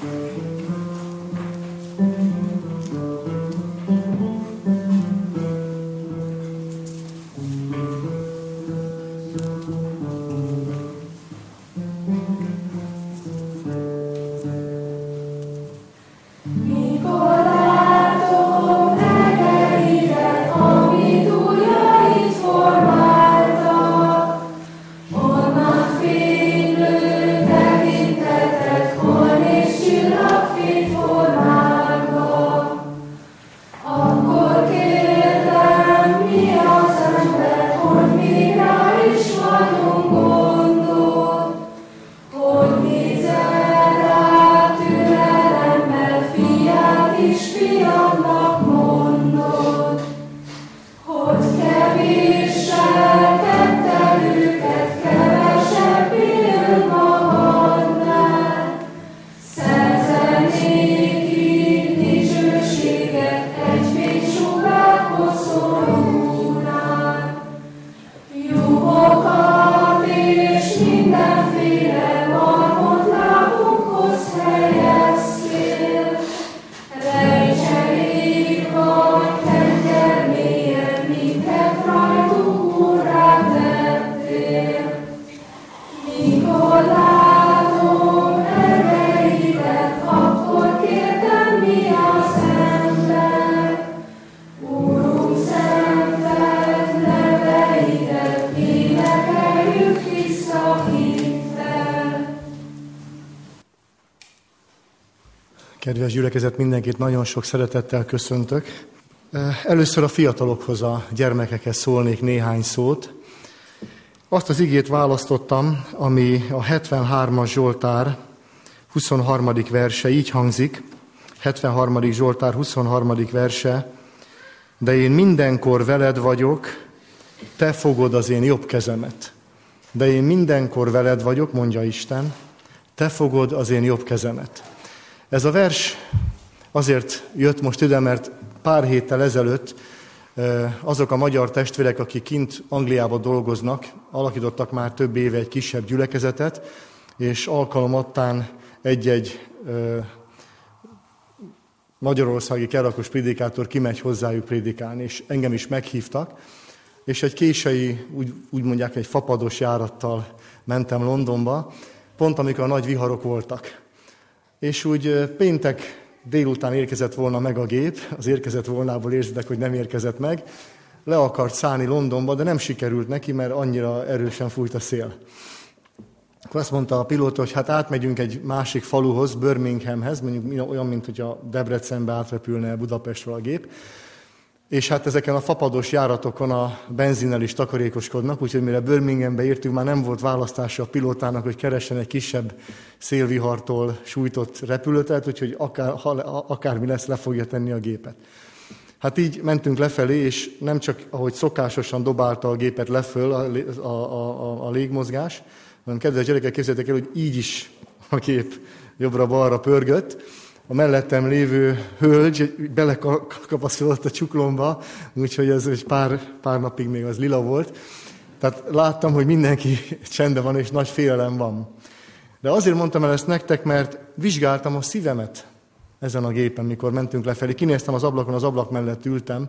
Kedves gyülekezet, mindenkit nagyon sok szeretettel köszöntök. Először a fiatalokhoz, a gyermekekhez szólnék néhány szót. Azt az igét választottam, ami a 73. Zsoltár 23. verse, így hangzik, 73. Zsoltár 23. verse, de én mindenkor veled vagyok, te fogod az én jobb kezemet. De én mindenkor veled vagyok, mondja Isten, te fogod az én jobb kezemet. Ez a vers azért jött most ide, mert pár héttel ezelőtt azok a magyar testvérek, akik kint Angliában dolgoznak, alakítottak már több éve egy kisebb gyülekezetet, és alkalomattán egy-egy magyarországi kerakos prédikátor kimegy hozzájuk prédikálni, és engem is meghívtak, és egy késői, úgy mondják, egy fapados járattal mentem Londonba, pont amikor a nagy viharok voltak. És úgy péntek délután érkezett volna meg a gép, az érkezett volnából érzitek, hogy nem érkezett meg, le akart szállni Londonba, de nem sikerült neki, mert annyira erősen fújt a szél. Akkor azt mondta a pilóta, hogy hát átmegyünk egy másik faluhoz, Birminghamhez, mondjuk olyan, mint hogy a Debrecenbe átrepülne Budapestről a gép, és hát ezeken a fapados járatokon a benzinnel is takarékoskodnak, úgyhogy mire Birminghambe értünk, már nem volt választása a pilótának, hogy keressen egy kisebb szélvihartól sújtott repülőteret, úgyhogy akármi lesz, le fogja tenni a gépet. Hát így mentünk lefelé, és nem csak ahogy szokásosan dobálta a gépet leföl a légmozgás, hanem kedves gyerekek, képzeljétek el, hogy így is a gép jobbra-balra pörgött. A mellettem lévő hölgy belekapaszkodott a csuklomba, úgyhogy ez egy pár napig még az lila volt. Tehát láttam, hogy mindenki csendben van, és nagy félelem van. De azért mondtam el ezt nektek, mert vizsgáltam a szívemet ezen a gépen, mikor mentünk lefelé. Kinéztem az ablakon, az ablak mellett ültem,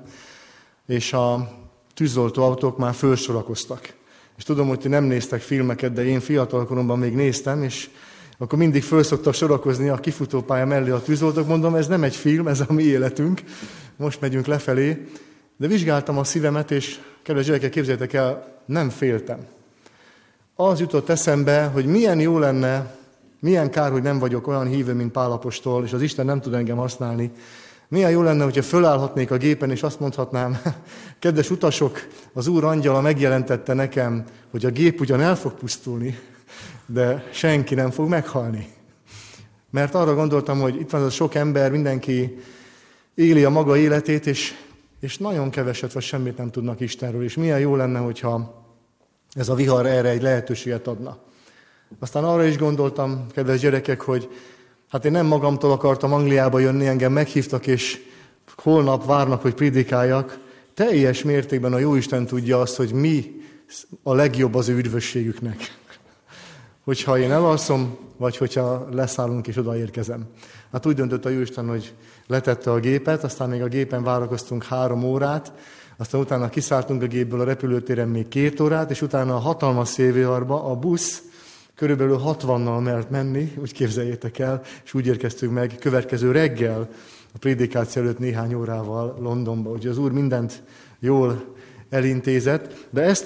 és a tűzoltóautók már fölsorakoztak. És tudom, hogy ti nem néztek filmeket, de én fiatalkoromban még néztem, és akkor mindig föl szoktak sorakozni a kifutópálya mellé a tűzoltók. Mondom, ez nem egy film, ez a mi életünk. Most megyünk lefelé. De vizsgáltam a szívemet, és kedves gyerekek, képzeljétek el, nem féltem. Az jutott eszembe, hogy milyen jó lenne, milyen kár, hogy nem vagyok olyan hívő, mint Pál apostol, és az Isten nem tud engem használni. Milyen jó lenne, hogyha fölállhatnék a gépen, és azt mondhatnám, kedves utasok, az Úr angyala megjelentette nekem, hogy a gép ugyan el fog pusztulni, de senki nem fog meghalni. Mert arra gondoltam, hogy itt van az a sok ember, mindenki éli a maga életét, és nagyon keveset vagy semmit nem tudnak Istenről. És milyen jó lenne, hogyha ez a vihar erre egy lehetőséget adna. Aztán arra is gondoltam, kedves gyerekek, hogy hát én nem magamtól akartam Angliába jönni, engem meghívtak, és holnap várnak, hogy prédikáljak. Teljes mértékben a Jóisten tudja azt, hogy mi a legjobb az ő üdvösségüknek. hogyha én elalszom, vagy hogyha leszállunk és odaérkezem. Hát úgy döntött a Jóisten, hogy letette a gépet, aztán még a gépen várakoztunk 3 órát, aztán utána kiszálltunk a gépből a repülőtéren még 2 órát, és utána a hatalmas szélviharba a busz körülbelül 60-nal mert menni, úgy képzeljétek el, és úgy érkeztünk meg következő reggel, a prédikáció előtt néhány órával Londonba. Úgyhogy az Úr mindent jól elintézett, de ezt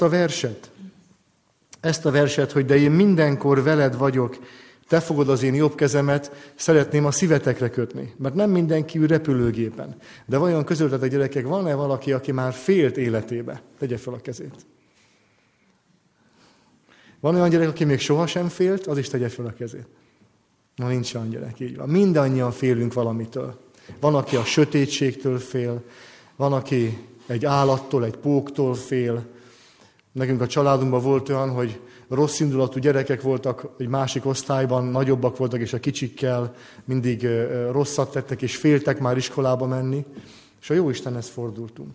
a verset, hogy de én mindenkor veled vagyok, te fogod az én jobb kezemet, szeretném a szívetekre kötni. Mert nem mindenki ül repülőgépen. De vajon közöltetek gyerekek, van-e valaki, aki már félt életébe? Tegye fel a kezét. Van olyan gyerek, aki még sohasem félt, az is tegye fel a kezét. Na, nincs olyan gyerek, így van. Mindannyian félünk valamitől. Van, aki a sötétségtől fél, van, aki egy állattól, egy póktól fél. Nekünk a családunkban volt olyan, hogy rossz indulatú gyerekek voltak, egy másik osztályban, nagyobbak voltak, és a kicsikkel mindig rosszat tettek, és féltek már iskolába menni. És a Jóistenhez fordultunk.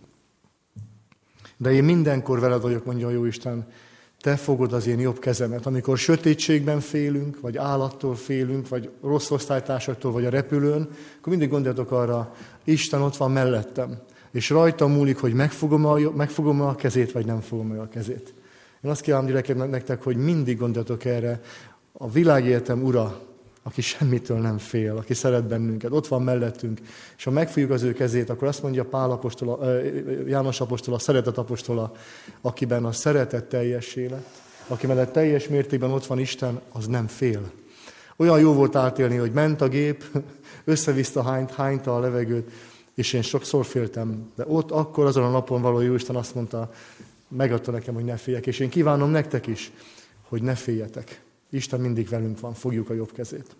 De én mindenkor veled vagyok, mondja a Jóisten, te fogod az én jobb kezemet. Amikor sötétségben félünk, vagy állattól félünk, vagy rossz osztálytársaktól, vagy a repülőn, akkor mindig gondoljatok arra, Isten ott van mellettem. És rajta múlik, hogy megfogom a kezét, vagy nem fogom a kezét. Én azt kívánom gyerekek nektek, hogy mindig gondoljatok erre, a világéletem ura, aki semmitől nem fél, aki szeret bennünket, ott van mellettünk, és ha megfogjuk az ő kezét, akkor azt mondja Pál apostola, János apostola, a szeretet apostola, akiben a szeretet teljessé lett, aki mellett teljes mértékben ott van Isten, az nem fél. Olyan jó volt átélni, hogy ment a gép, összeviszta, hányta a levegőt, és én sokszor féltem. De ott akkor azon a napon való Jóisten azt mondta, megadta nekem, hogy ne féljek. És én kívánom nektek is, hogy ne féljetek. Isten mindig velünk van, fogjuk a jobb kezét.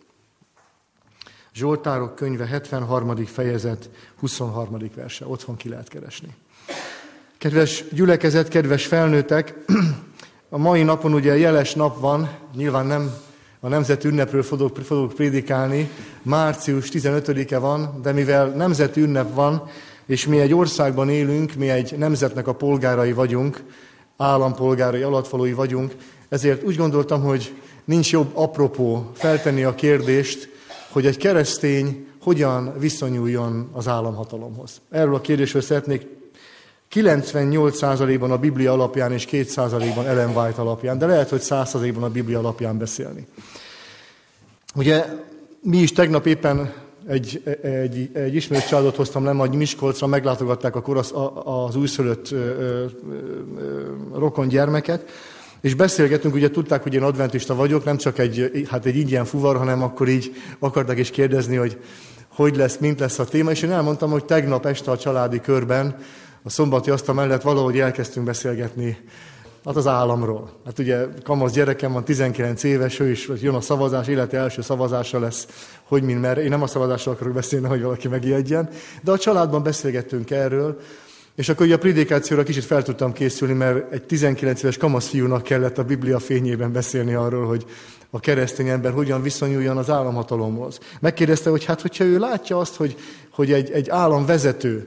Zsoltárok könyve 73. fejezet 23. verse. Otthon ki lehet keresni. Kedves gyülekezet, kedves felnőttek, a mai napon ugye jeles nap van, nyilván nem a nemzeti ünnepről fogok prédikálni, március 15-e van, de mivel nemzeti ünnep van, és mi egy országban élünk, mi egy nemzetnek a polgárai vagyunk, állampolgárai, alattvalói vagyunk, ezért úgy gondoltam, hogy nincs jobb apropó feltenni a kérdést, hogy egy keresztény hogyan viszonyuljon az államhatalomhoz. Erről a kérdésről szeretnék 98%-ban a Biblia alapján és 2%-ban Ellen White alapján, de lehet, hogy 100%-ban a Biblia alapján beszélni. Ugye mi is tegnap éppen egy ismerős családot hoztam le, majd Miskolcra, meglátogatták akkor az újszülött rokon gyermeket, és beszélgetünk, ugye tudták, hogy én adventista vagyok, nem csak egy ingyen fuvar, hanem akkor így akartak is kérdezni, hogy lesz, mint lesz a téma, és én elmondtam, hogy tegnap este a családi körben, a szombati asztal mellett valahogy elkezdtünk beszélgetni az államról. Hát ugye kamasz gyerekem van, 19 éves, ő is jön a szavazás, élete első szavazása lesz, hogy mind merre. Én nem a szavazásról akarok beszélni, hogy valaki megijedjen, de a családban beszélgettünk erről, és akkor ugye a prédikációra kicsit fel tudtam készülni, mert egy 19 éves kamasz fiúnak kellett a Biblia fényében beszélni arról, hogy a keresztény ember hogyan viszonyuljon az államhatalomhoz. Megkérdezte, hogy hát, hogyha ő látja azt, hogy egy államvezető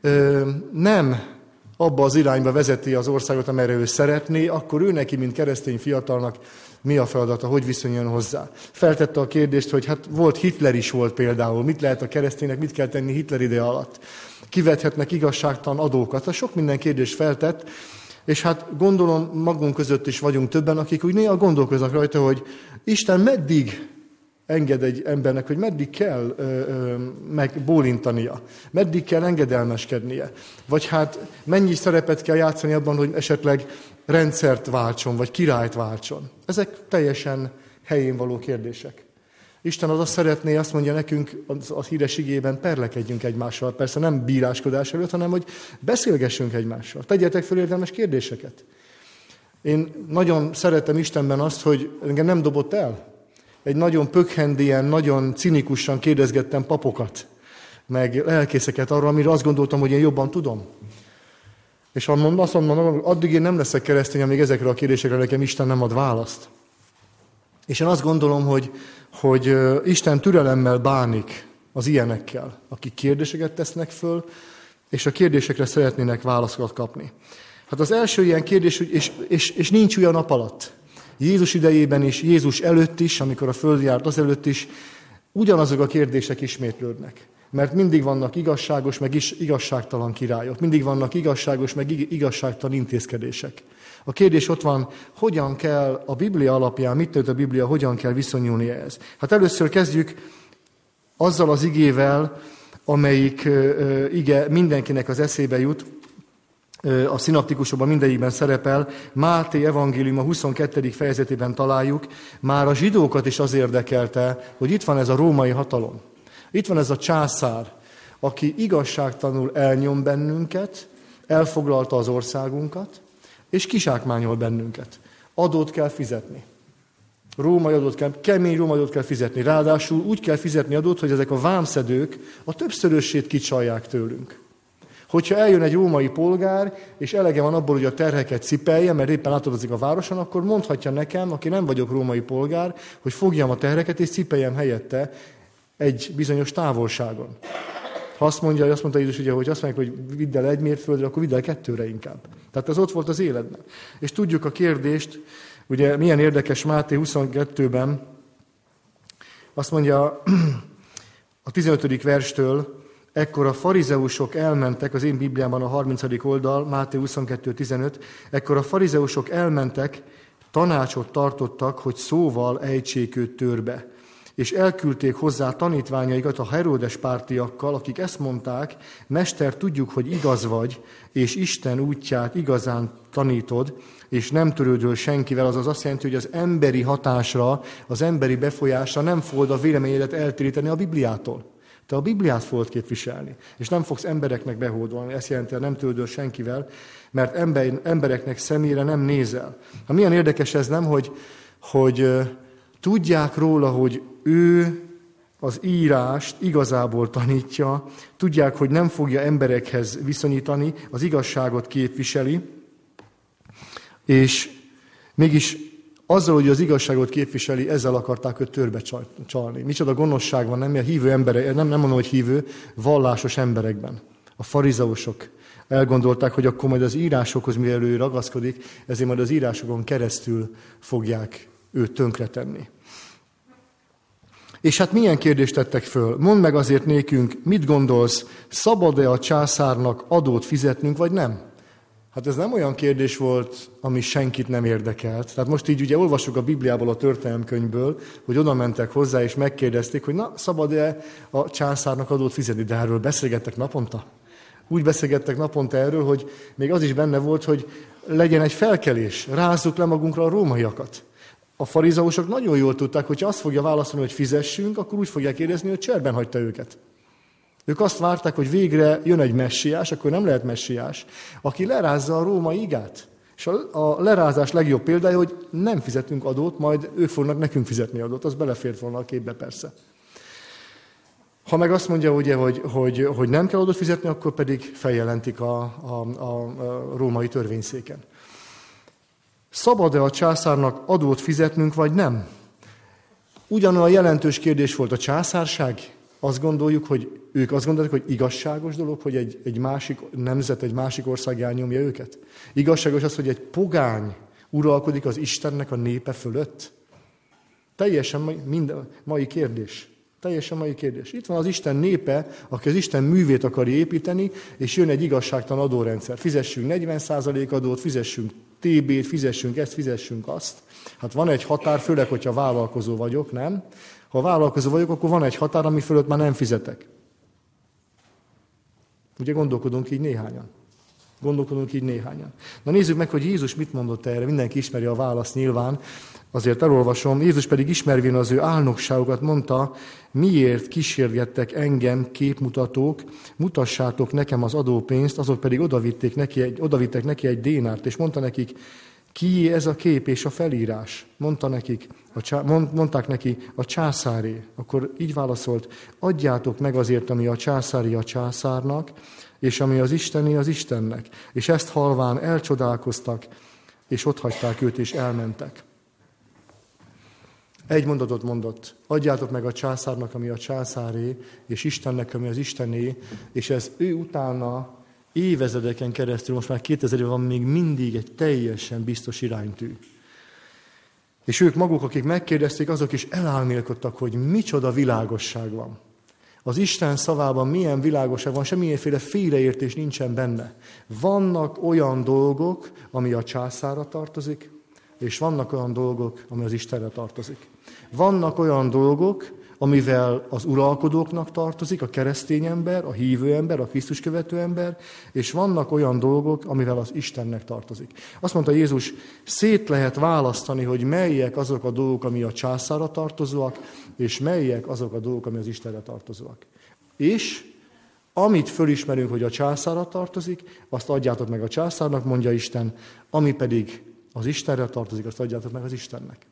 nem abba az irányba vezeti az országot, amelyre ő szeretné, akkor ő neki, mint keresztény fiatalnak mi a feladata, hogy viszonyuljon hozzá. Feltette a kérdést, hogy hát Hitler is volt például, mit lehet a kereszténynek, mit kell tenni Hitler ide alatt. Kivethetnek igazságtalan adókat. Hát sok minden kérdést feltett, és hát gondolom magunk között is vagyunk többen, akik úgy néha gondolkoznak rajta, hogy Isten meddig enged egy embernek, hogy meddig kell megbólintania, meddig kell engedelmeskednie, vagy hát mennyi szerepet kell játszani abban, hogy esetleg rendszert váltson, vagy királyt váltson. Ezek teljesen helyén való kérdések. Isten az azt szeretné, azt mondja nekünk a híres igében, perlekedjünk egymással, persze nem bíráskodás előtt, hanem hogy beszélgessünk egymással, tegyetek fel érdemes kérdéseket. Én nagyon szeretem Istenben azt, hogy engem nem dobott el. Egy nagyon pökhendien, nagyon cinikusan kérdezgettem papokat, meg lelkészeket arra, amire azt gondoltam, hogy én jobban tudom. És azt mondom, hogy addig én nem leszek keresztény, amíg ezekre a kérdésekre nekem Isten nem ad választ. És én azt gondolom, hogy Isten türelemmel bánik az ilyenekkel, akik kérdéseket tesznek föl, és a kérdésekre szeretnének válaszokat kapni. Hát az első ilyen kérdés, és nincs olyan nap alatt. Jézus idejében is, Jézus előtt is, amikor a föld járt azelőtt is, ugyanazok a kérdések ismétlődnek. Mert mindig vannak igazságos, meg igazságtalan királyok. Mindig vannak igazságos, meg igazságtalan intézkedések. A kérdés ott van, hogyan kell a Biblia alapján, mit tört a Biblia, hogyan kell viszonyulni ehhez. Hát először kezdjük azzal az igével, amelyik ige mindenkinek az eszébe jut, a szinoptikusokban mindegyikben szerepel, Máté evangélium a 22. fejezetében találjuk, már a zsidókat is az érdekelte, hogy itt van ez a római hatalom. Itt van ez a császár, aki igazságtalanul elnyom bennünket, elfoglalta az országunkat, és kizsákmányol bennünket. Adót kell fizetni. Kemény római adót kell fizetni. Ráadásul úgy kell fizetni adót, hogy ezek a vámszedők a többszörösét kicsalják tőlünk. Hogyha eljön egy római polgár, és elege van abból, hogy a terheket cipelje, mert éppen átadazik a városon, akkor mondhatja nekem, aki nem vagyok római polgár, hogy fogjam a terheket, és cipeljem helyette egy bizonyos távolságon. Ha azt mondta Jézus, ugye, hogy azt mondják, hogy vidd el 1 mérföldre, akkor vidd el 2-re inkább. Tehát ez ott volt az életben. És tudjuk a kérdést, ugye milyen érdekes Máté 22-ben, azt mondja a 15. verstől, ekkor a farizeusok elmentek, az én Bibliában a 30. oldal, Máté 22.15, ekkor a farizeusok elmentek, tanácsot tartottak, hogy szóval ejtsék őt törbe. És elküldték hozzá tanítványaikat a Heródes pártiakkal, akik ezt mondták, Mester, tudjuk, hogy igaz vagy, és Isten útját igazán tanítod, és nem törődöl senkivel, azaz azt jelenti, hogy az emberi hatásra, az emberi befolyásra nem fogod a véleményedet eltéríteni a Bibliától. Te a Bibliát fogod képviselni, és nem fogsz embereknek behódolni. Ezt jelenti, hogy nem törődöl senkivel, mert embereknek szemére nem nézel. Ha milyen érdekes ez, nem, hogy tudják róla, hogy ő az írást igazából tanítja, tudják, hogy nem fogja emberekhez viszonyítani, az igazságot képviseli, és mégis azzal, hogy az igazságot képviseli, ezzel akarták őt törbe csalni. Micsoda gonoszság van, nem? A hívő emberek, nem mondom, hogy hívő, vallásos emberekben. A farizeusok elgondolták, hogy akkor majd az írásokhoz, mivel ő ragaszkodik, ezért majd az írásokon keresztül fogják őt tönkretenni. És hát milyen kérdést tettek föl? Mondd meg azért nékünk, mit gondolsz, szabad-e a császárnak adót fizetnünk, vagy nem? Hát ez nem olyan kérdés volt, ami senkit nem érdekelt. Tehát most így ugye olvassuk a Bibliából, a történelemkönyvből, hogy oda mentek hozzá, és megkérdezték, hogy na, szabad-e a császárnak adót fizetni? De erről beszélgettek naponta. Úgy beszélgettek naponta erről, hogy még az is benne volt, hogy legyen egy felkelés, rázzuk le magunkra a rómaiakat. A farizeusok nagyon jól tudták, hogy ha azt fogja válaszolni, hogy fizessünk, akkor úgy fogják kérdezni, hogy cserben hagyta őket. Ők azt várták, hogy végre jön egy messiás, akkor nem lehet messiás, aki lerázza a római igát. És a lerázás legjobb példája, hogy nem fizetünk adót, majd ők fognak nekünk fizetni adót. Az belefért volna a képbe persze. Ha meg azt mondja, ugye, hogy nem kell adót fizetni, akkor pedig feljelentik a római törvényszéken. Szabad-e a császárnak adót fizetnünk, vagy nem? Ugyanolyan jelentős kérdés volt a császárság. Ők azt gondolják, hogy igazságos dolog, hogy egy másik nemzet, egy másik ország elnyomja őket? Igazságos az, hogy egy pogány uralkodik az Istennek a népe fölött? Teljesen mai kérdés. Teljesen mai kérdés. Itt van az Isten népe, aki az Isten művét akarja építeni, és jön egy igazságtalan adórendszer. Fizessünk 40% adót, fizessünk TB-t, fizessünk ezt, fizessünk azt. Hát van egy határ, főleg, hogyha vállalkozó vagyok, nem? Ha vállalkozó vagyok, akkor van egy határ, ami fölött már nem fizetek. Ugye gondolkodunk így néhányan. Na nézzük meg, hogy Jézus mit mondott erre. Mindenki ismeri a választ nyilván. Azért elolvasom. Jézus pedig ismervén az ő álnokságokat mondta, miért kísérgettek engem képmutatók, mutassátok nekem az adópénzt, azok pedig odavittek neki egy dénárt, és mondta nekik, kié ez a kép és a felírás? Mondták neki, a császáré. Akkor így válaszolt, adjátok meg azért, ami a császári a császárnak, és ami az isteni az Istennek. És ezt halván elcsodálkoztak, és otthagyták őt, és elmentek. Egy mondatot mondott, adjátok meg a császárnak, ami a császáré, és Istennek, ami az Istené, és ez ő utána évezredeken keresztül, most már 2000 éve van még mindig egy teljesen biztos iránytű. És ők maguk, akik megkérdezték, azok is elálmélkodtak, hogy micsoda világosság van. Az Isten szavában milyen világosság van, semmilyenféle félreértés nincsen benne. Vannak olyan dolgok, ami a császárra tartozik, és vannak olyan dolgok, ami az Istenre tartozik. Vannak olyan dolgok, amivel az uralkodóknak tartozik, a keresztény ember, a hívő ember, a Krisztus követő ember, és vannak olyan dolgok, amivel az Istennek tartozik. Azt mondta Jézus, szét lehet választani, hogy melyek azok a dolgok, ami a császárra tartozóak, és melyek azok a dolgok, ami az Istenre tartozóak. És amit fölismerünk, hogy a császárra tartozik, azt adjátok meg a császárnak, mondja Isten, ami pedig az Istenre tartozik, azt adjátok meg az Istennek.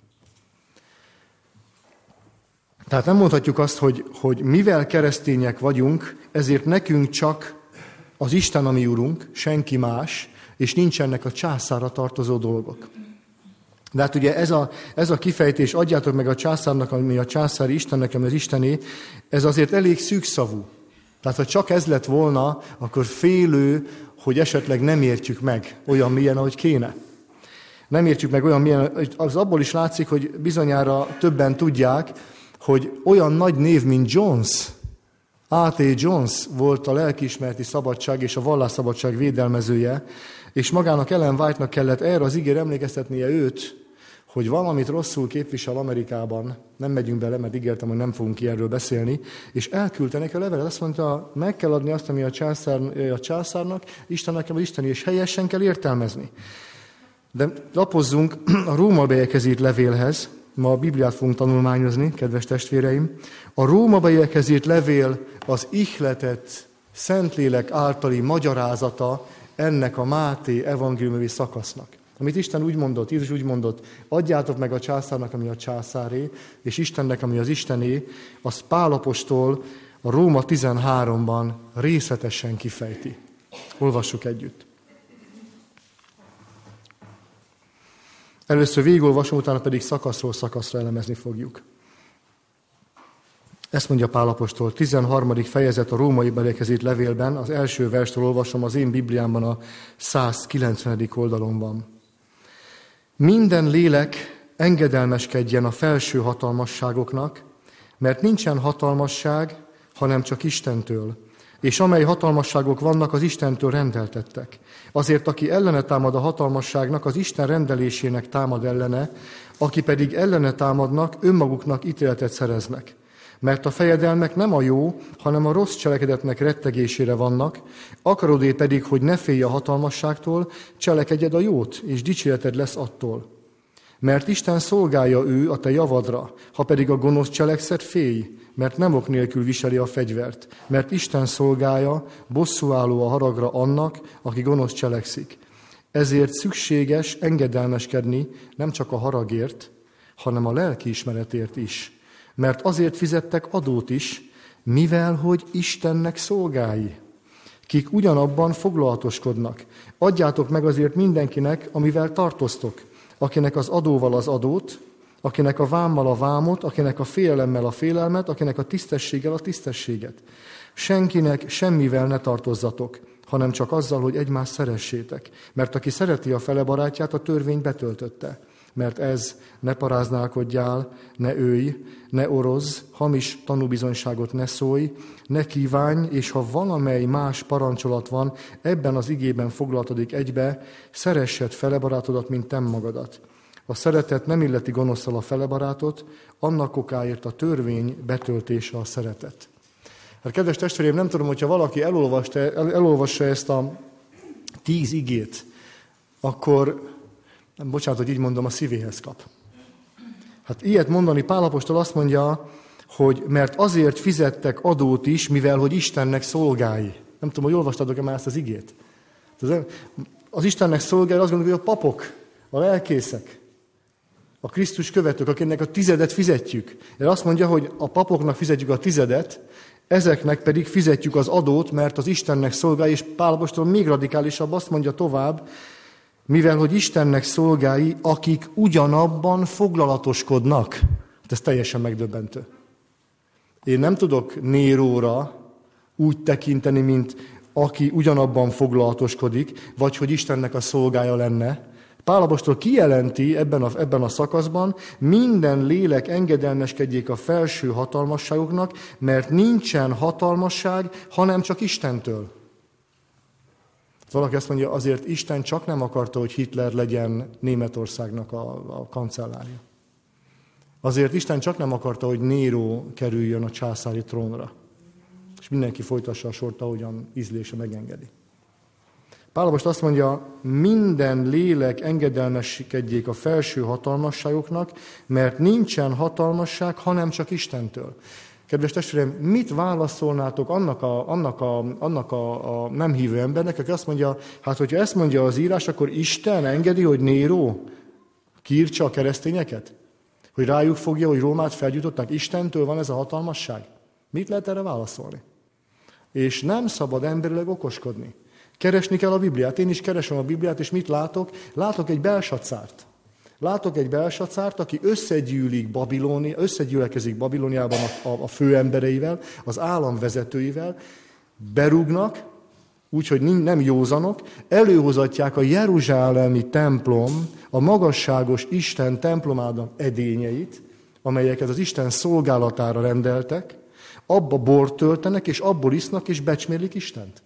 Tehát nem mondhatjuk azt, hogy mivel keresztények vagyunk, ezért nekünk csak az Isten a mi urunk, senki más, és nincsenek a császárra tartozó dolgok. De hát ugye ez a kifejtés, adjátok meg a császárnak, ami a császári Istennek, ami az Istené, ez azért elég szűkszavú. Tehát ha csak ez lett volna, akkor félő, hogy esetleg nem értjük meg olyan milyen, ahogy kéne. Nem értjük meg olyan milyen, az abból is látszik, hogy bizonyára többen tudják, hogy olyan nagy név, mint Jones, A.T. Jones volt a lelkiismereti szabadság és a vallásszabadság védelmezője, és magának Ellen White-nak kellett erre az igére emlékeztetnie őt, hogy valamit rosszul képvisel Amerikában, nem megyünk bele, mert ígértem, hogy nem fogunk erről beszélni, és elküldte neki a levelet, azt mondta, meg kell adni azt, ami a császárnak, Istennek, vagy Isteni, és helyesen kell értelmezni. De lapozzunk a Rómabeliekhez írt levélhez, ma a Bibliát fogunk tanulmányozni, kedves testvéreim. A Rómabeliekhez írt levél az ihletett Szentlélek általi magyarázata ennek a Máté evangéliumi szakasznak. Amit Isten úgy mondott, Jézus úgy mondott, adjátok meg a császárnak, ami a császáré, és Istennek, ami az Istené, az Pál apostol a Róma 13-ban részletesen kifejti. Olvassuk együtt. Először végigolvasom, utána pedig szakaszról szakaszra elemezni fogjuk. Ezt mondja Pál apostol, 13. fejezet a római beliekhez írt levélben, az első verstől olvasom, az én Bibliámban a 190. oldalon van. Minden lélek engedelmeskedjen a felső hatalmasságoknak, mert nincsen hatalmasság, hanem csak Istentől, és amely hatalmasságok vannak, az Istentől rendeltettek. Azért, aki ellene támad a hatalmasságnak, az Isten rendelésének támad ellene, aki pedig ellene támadnak, önmaguknak ítéletet szereznek. Mert a fejedelmek nem a jó, hanem a rossz cselekedetnek rettegésére vannak, akarodé pedig, hogy ne félj a hatalmasságtól, cselekedjed a jót, és dicséreted lesz attól. Mert Isten szolgálja ő a te javadra, ha pedig a gonosz cselekszed, félj, mert nem ok nélkül viseli a fegyvert. Mert Isten szolgálja, bosszúálló a haragra annak, aki gonosz cselekszik. Ezért szükséges engedelmeskedni nem csak a haragért, hanem a lelkiismeretért is. Mert azért fizettek adót is, mivel hogy Istennek szolgái, kik ugyanabban foglalatoskodnak. Adjátok meg azért mindenkinek, amivel tartoztok, akinek az adóval az adót, akinek a vámmal a vámot, akinek a félelemmel a félelmet, akinek a tisztességgel a tisztességet. Senkinek semmivel ne tartozzatok, hanem csak azzal, hogy egymást szeressétek. Mert aki szereti a fele barátját, a törvény betöltötte. Mert ez, ne paráználkodjál, ne ölj, ne orozz, hamis tanúbizonyságot ne szólj, ne kívánj, és ha valamely más parancsolat van, ebben az igében foglaltodik egybe, szeressed fele barátodat, mint te magadat. A szeretet nem illeti gonoszszal a fele barátot, annak okáért a betöltése a szeretet. Hát kedves testvéreim, nem tudom, hogyha valaki elolvassa ezt a 10 igét, akkor, bocsánat, hogy így mondom, a szívéhez kap. Hát ilyet mondani, Pál apostol azt mondja, hogy mert azért fizettek adót is, mivel hogy Istennek szolgái. Nem tudom, hogy olvastadok-e már ezt az igét. Az Istennek szolgái, azt gondoljuk, hogy a papok, a lelkészek, a Krisztus követők, akinek a tizedet fizetjük. Erre azt mondja, hogy a papoknak fizetjük a tizedet, ezeknek pedig fizetjük az adót, mert az Istennek szolgái, és Pál apostol még radikálisabb, azt mondja tovább, mivel hogy Istennek szolgái, akik ugyanabban foglalatoskodnak. Hát ez teljesen megdöbbentő. Én nem tudok Néróra úgy tekinteni, mint aki ugyanabban foglalatoskodik, vagy hogy Istennek a szolgája lenne, Pál apostol kijelenti ebben a szakaszban, minden lélek engedelmeskedjék a felső hatalmasságoknak, mert nincsen hatalmasság, hanem csak Istentől. Valaki azt mondja, azért Isten csak nem akarta, hogy Hitler legyen Németországnak a kancellárja. Azért Isten csak nem akarta, hogy Néró kerüljön a császári trónra. És mindenki folytassa a sort, ahogyan ízlése megengedi. Pál apostol azt mondja, minden lélek engedelmeskedjék a felső hatalmasságoknak, mert nincsen hatalmasság, hanem csak Istentől. Kedves testvérem, mit válaszolnátok annak a nem hívő embernek, aki azt mondja, hát hogyha ezt mondja az írás, akkor Isten engedi, hogy Néró kiírtsa a keresztényeket? Hogy rájuk fogja, hogy Rómát felgyújtották? Istentől van ez a hatalmasság? Mit lehet erre válaszolni? És nem szabad emberileg okoskodni. Keresni kell a Bibliát. Én is keresem a Bibliát, és mit látok? Látok egy Belsacárt. Látok egy Belsacárt, aki összegyülekezik Babilóniában a főembereivel, az államvezetőivel, berúgnak, úgyhogy nem józanok, előhozatják a jeruzsálemi templom, a magasságos Isten templomának edényeit, amelyeket az Isten szolgálatára rendeltek, abba bort töltenek, és abból isznak, és becsmélik Istent.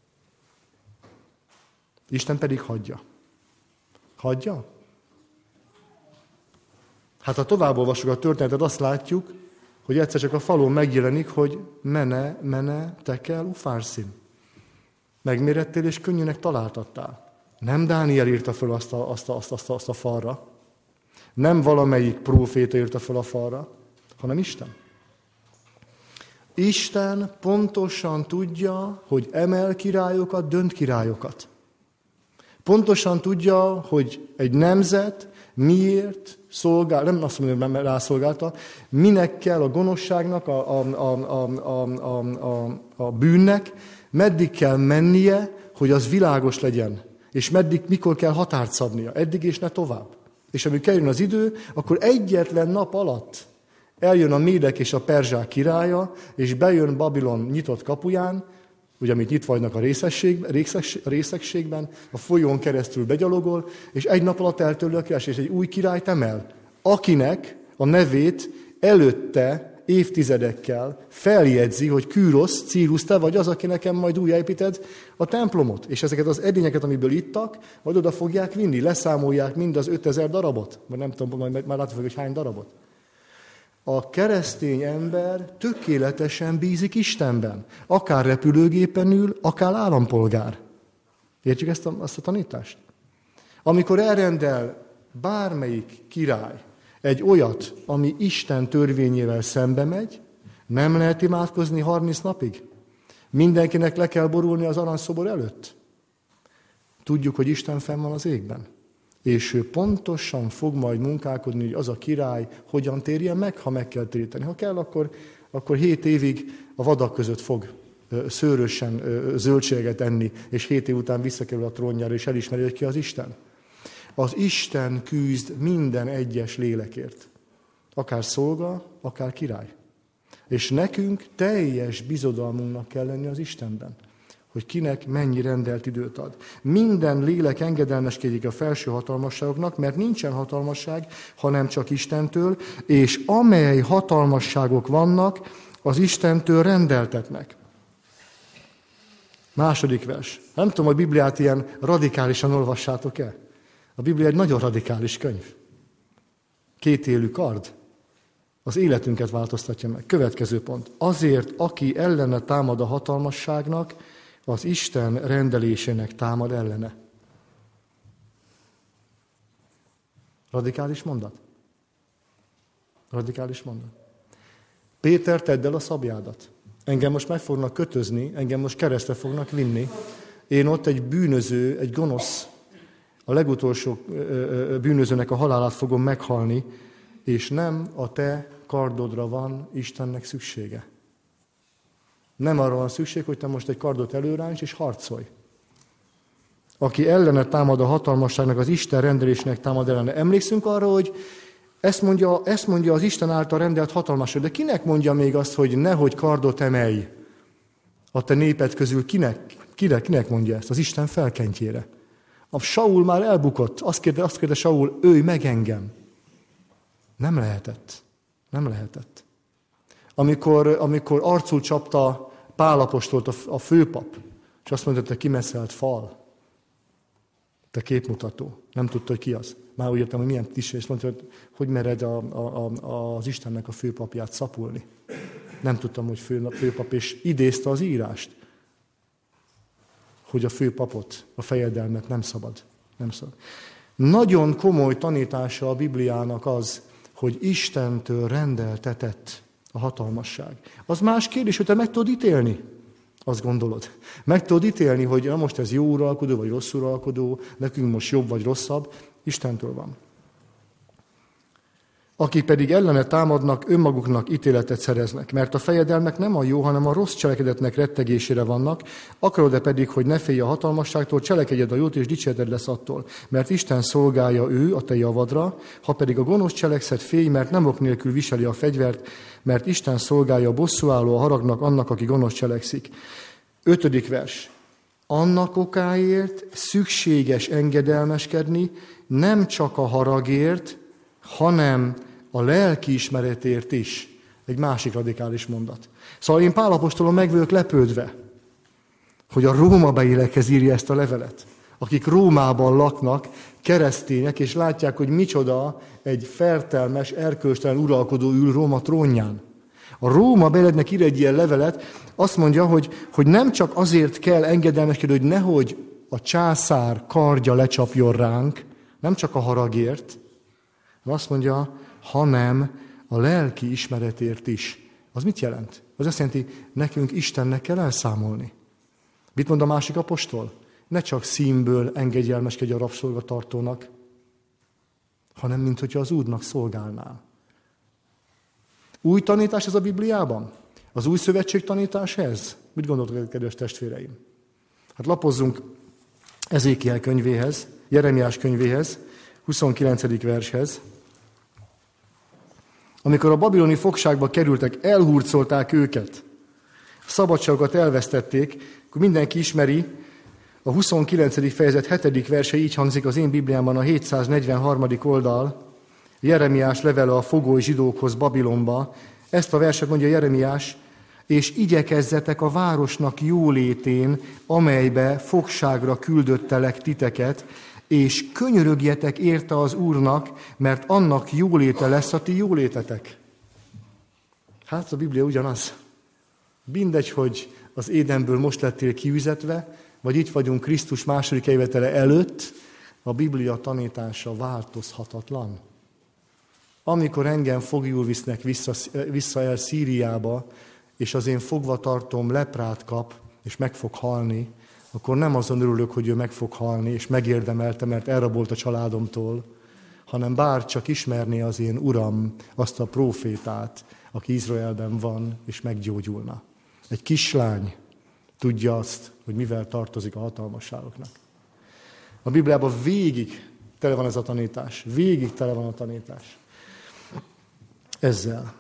Isten pedig hagyja. Hagyja? Hát ha tovább olvasjuk a történetet, azt látjuk, hogy egyszer csak a falon megjelenik, hogy mene, tekel, ufárszin. Megmérettél, és könnyűnek találtattál. Nem Dániel írta föl azt a falra. Nem valamelyik próféta írta föl a falra, hanem Isten. Isten pontosan tudja, hogy emel királyokat, dönt királyokat. Pontosan tudja, hogy egy nemzet miért szolgál, nem azt mondom, hogy rászolgálta, minek kell a gonoszságnak, a bűnnek, meddig kell mennie, hogy az világos legyen, és mikor kell határt szabnia, eddig és ne tovább. És amikor eljön az idő, akkor egyetlen nap alatt eljön a Médek és a Perzsák királya, és bejön Babilon nyitott kapuján, ugye, amit nyitva vagynak a részegségben, a folyón keresztül begyalogol, és egy nap alatt eltörli a királyság, és egy új királyt emel, akinek a nevét előtte évtizedekkel feljegyzi, hogy Kűrosz, Círusz, te vagy az, aki nekem majd újjáépíted a templomot. És ezeket az edényeket, amiből ittak, majd oda fogják vinni, leszámolják mind az 5000 darabot, vagy nem tudom, majd már látni fogjuk, hogy hány darabot. A keresztény ember tökéletesen bízik Istenben. Akár repülőgépen ül, akár állampolgár. Értjük ezt a tanítást? Amikor elrendel bármelyik király egy olyat, ami Isten törvényével szembe megy, nem lehet imádkozni 30 napig. Mindenkinek le kell borulni az aranyszobor előtt. Tudjuk, hogy Isten fenn van az égben. És ő pontosan fog majd munkálkodni, hogy az a király hogyan térjen meg, ha meg kell téríteni. Ha kell, akkor 7 évig a vadak között fog szőrösen zöldséget enni, és 7 év után visszakerül a trónjára, és elismeri, hogy ki az Isten. Az Isten küzd minden egyes lélekért. Akár szolga, akár király. És nekünk teljes bizodalmunknak kell lenni az Istenben, hogy kinek mennyi rendelt időt ad. Minden lélek engedelmeskedik a felső hatalmasságoknak, mert nincsen hatalmasság, hanem csak Istentől, és amely hatalmasságok vannak, az Istentől rendeltetnek. Második vers. Nem tudom, hogy Bibliát ilyen radikálisan olvassátok-e? A Biblia egy nagyon radikális könyv. Kétélű kard. Az életünket változtatja meg. Következő pont. Azért, aki ellene támad a hatalmasságnak, az Isten rendelésének támad ellene. Radikális mondat? Radikális mondat. Péter, tedd el a szabjádat. Engem most meg fognak kötözni, engem most keresztre fognak vinni. Én ott egy bűnöző, egy gonosz, a legutolsó bűnözőnek a halálát fogom meghalni, és nem a te kardodra van Istennek szüksége. Nem arra van szükség, hogy te most egy kardot előráncs és harcolj. Aki ellene támad a hatalmasságnak, az Isten rendelésnek támad ellene. Emlékszünk arra, hogy ezt mondja az Isten által rendelt hatalmasság. De kinek mondja még azt, hogy nehogy kardot emelj a te néped közül? Kinek mondja ezt? Az Isten felkentjére. A Saul már elbukott. Azt kérte Saul, ölj meg engem. Nem lehetett. Nem lehetett. Amikor arcul csapta Pál apostolt a főpap, és azt mondta, te kimeszelt fal, te képmutató. Nem tudta, hogy ki az. Már úgy értem, hogy milyen tisztviselő, és mondta, hogy mered az Istennek a főpapját szapulni. Nem tudtam, hogy főpap, és idézte az írást, hogy a főpapot, a fejedelmet nem szabad. Nem szabad. Nagyon komoly tanítása a Bibliának az, hogy Istentől rendeltetett a hatalmasság. Az más kérdés, hogy te meg tudod ítélni. Azt gondolod. Meg tudod ítélni, hogy na most ez jó uralkodó, vagy rossz uralkodó, nekünk most jobb, vagy rosszabb. Istentől van. Akik pedig ellene támadnak, önmaguknak ítéletet szereznek, mert a fejedelmek nem a jó, hanem a rossz cselekedetnek rettegésére vannak, akarod-e pedig, hogy ne félj a hatalmasságtól, cselekedjed a jót, és dicséreted lesz attól. Mert Isten szolgálja ő a te javadra, ha pedig a gonosz cselekszed, félj, mert nem ok nélkül viseli a fegyvert, mert Isten szolgálja a bosszúálló a haragnak annak, aki gonosz cselekszik. 5. vers. Annak okáért szükséges engedelmeskedni, nem csak a haragért, hanem a lelkiismeretért is. Egy másik radikális mondat. Szóval én Pál apostolon meg vagyok lepődve, hogy a rómabeliekhez írja ezt a levelet. Akik Rómában laknak, keresztények, és látják, hogy micsoda egy fertelmes, erkölcstelen uralkodó ül Róma trónján. A rómabelieknek ír egy ilyen levelet, azt mondja, hogy nem csak azért kell engedelmeskedni, hogy nehogy a császár kardja lecsapjon ránk, nem csak a haragért, azt mondja, hanem a lelki ismeretért is. Az mit jelent? Az azt jelenti, nekünk Istennek kell elszámolni. Mit mond a másik apostol? Ne csak színből engedelmeskedj a rabszolgatartónak, hanem mint hogyha az Úrnak szolgálnál. Új tanítás ez a Bibliában? Az új szövetség tanítás ez? Mit gondoltok, kedves testvéreim? Hát lapozzunk Ezékiel könyvéhez, Jeremiás könyvéhez, 29. vershez. Amikor a babiloni fogságba kerültek, elhurcolták őket, a szabadságokat elvesztették, akkor mindenki ismeri, a 29. fejezet 7. verse így hangzik az én Bibliámban, a 743. oldal, Jeremiás levele a fogoly zsidókhoz Babilonba. Ezt a verset mondja Jeremiás, és igyekezzetek a városnak jólétén, amelybe fogságra küldöttelek titeket, és könyörögjetek érte az Úrnak, mert annak jóléte lesz a ti jólétetek. Hát a Biblia ugyanaz. Mindegy, hogy az Édenből most lettél kiüzetve, vagy itt vagyunk Krisztus második eljövetele előtt, a Biblia tanítása változhatatlan. Amikor engem foglyul visznek vissza el Szíriába, és az én fogvatartóm leprát kap, és meg fog halni, akkor nem azon örülök, hogy ő meg fog halni, és megérdemelte, mert elrabolt a családomtól, hanem bár csak ismerné az én Uram, azt a prófétát, aki Izraelben van, és meggyógyulna. Egy kislány tudja azt, hogy mivel tartozik a hatalmasságoknak. A Bibliában végig tele van ez a tanítás. Végig tele van a tanítás. Ezzel.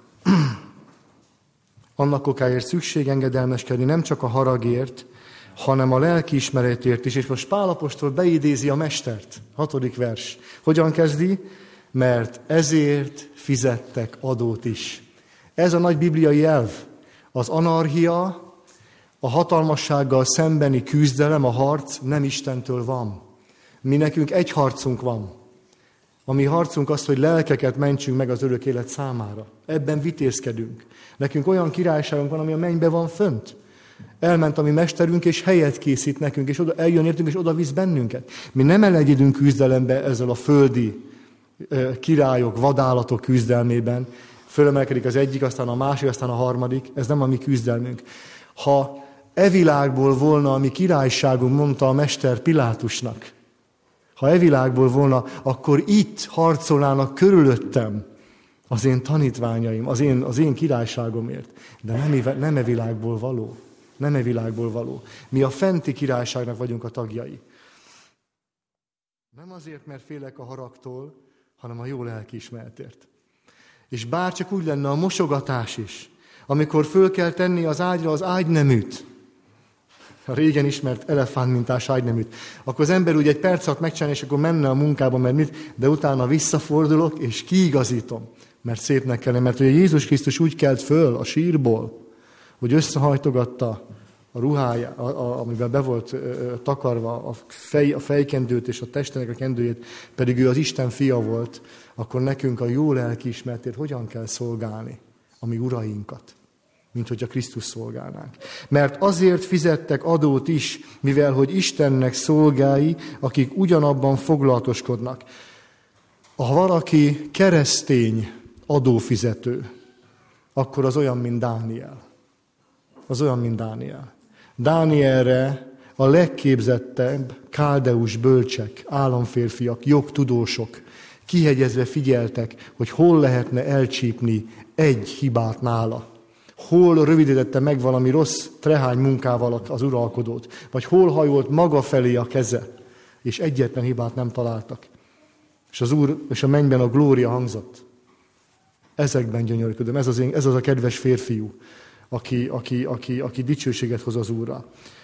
Annak okáért szükség engedelmeskedni, nem csak a haragért, hanem a lelkiismeretért is. És most Pál apostol beidézi a mestert. 6. vers. Hogyan kezdi? Mert ezért fizettek adót is. Ez a nagy bibliai elv. Az anarchia, a hatalmassággal szembeni küzdelem, a harc nem Istentől van. Mi nekünk egy harcunk van. A mi harcunk az, hogy lelkeket mentsünk meg az örök élet számára. Ebben vitézkedünk. Nekünk olyan királyságunk van, ami a mennyben van fönt. Elment a mi mesterünk, és helyet készít nekünk, és eljön értünk, és oda visz bennünket. Mi nem elegyedünk küzdelembe ezzel a földi királyok, vadállatok küzdelmében. Fölemelkedik az egyik, aztán a másik, aztán a harmadik. Ez nem a mi küzdelmünk. Ha e világból volna a mi királyságunk, mondta a mester Pilátusnak, ha e világból volna, akkor itt harcolnának körülöttem az én tanítványaim, az én királyságomért. De nem e világból való. Nem e világból való. Mi a fenti királyságnak vagyunk a tagjai. Nem azért, mert félek a haragtól, hanem a jó lelkiismeretért. És bárcsak úgy lenne a mosogatás is, amikor föl kell tenni az ágyra az ágyneműt. a régen ismert elefántmintás ágyneműt, akkor az ember úgy egy perc alatt megcsinálja, és akkor menne a munkába, mert mit, de utána visszafordulok, és kiigazítom, mert szépnek kell, mert ugye Jézus Krisztus úgy kelt föl a sírból, hogy összehajtogatta a ruháját, amiben be volt takarva a fejkendőt és a testének a kendőjét, pedig ő az Isten fia volt, akkor nekünk a jó lelkiismeretét hogyan kell szolgálni a mi urainkat, mint hogyha Krisztus szolgálnánk. Mert azért fizettek adót is, mivel hogy Istennek szolgái, akik ugyanabban foglalatoskodnak. Ha valaki keresztény adófizető, akkor az olyan, mint Dániel. Az olyan, mint Dániel. Dánielre a legképzettebb káldeus bölcsek, államférfiak, jogtudósok kihegyezve figyeltek, hogy hol lehetne elcsípni egy hibát nála. Hol rövidítette meg valami rossz trehány munkával az uralkodót, vagy hol hajolt maga felé a keze, és egyetlen hibát nem találtak. És az Úr és a mennyben a glória hangzott. Ezekben gyönyörködöm, ez az a kedves férfiú, aki dicsőséget hoz az Úrra.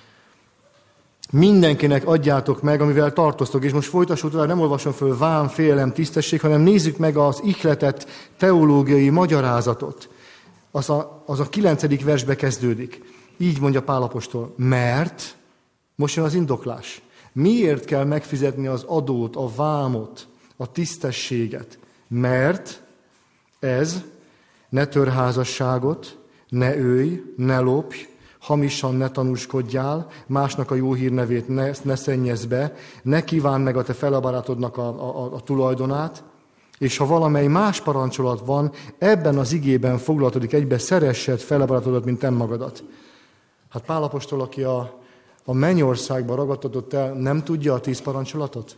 Mindenkinek adjátok meg, amivel tartoztok, és most folytassuk tovább, nem olvasom föl vám, félelem, tisztesség, hanem nézzük meg az ihletett teológiai magyarázatot. Az a 9. versbe kezdődik. Így mondja Pál apostol, mert, most jön az indoklás, miért kell megfizetni az adót, a vámot, a tisztességet? Mert ez ne tör házasságot, ne ölj, ne lopj, hamisan ne tanúskodjál, másnak a jó hírnevét ne szennyezz be, ne kívánd meg a te felebarátodnak a tulajdonát, és ha valamely más parancsolat van, ebben az igében foglalatodik egybe, szeressed felebarátodat, mint te magadat. Hát Pál apostol, aki a mennyországban ragadtatott el, nem tudja a 10 parancsolatot?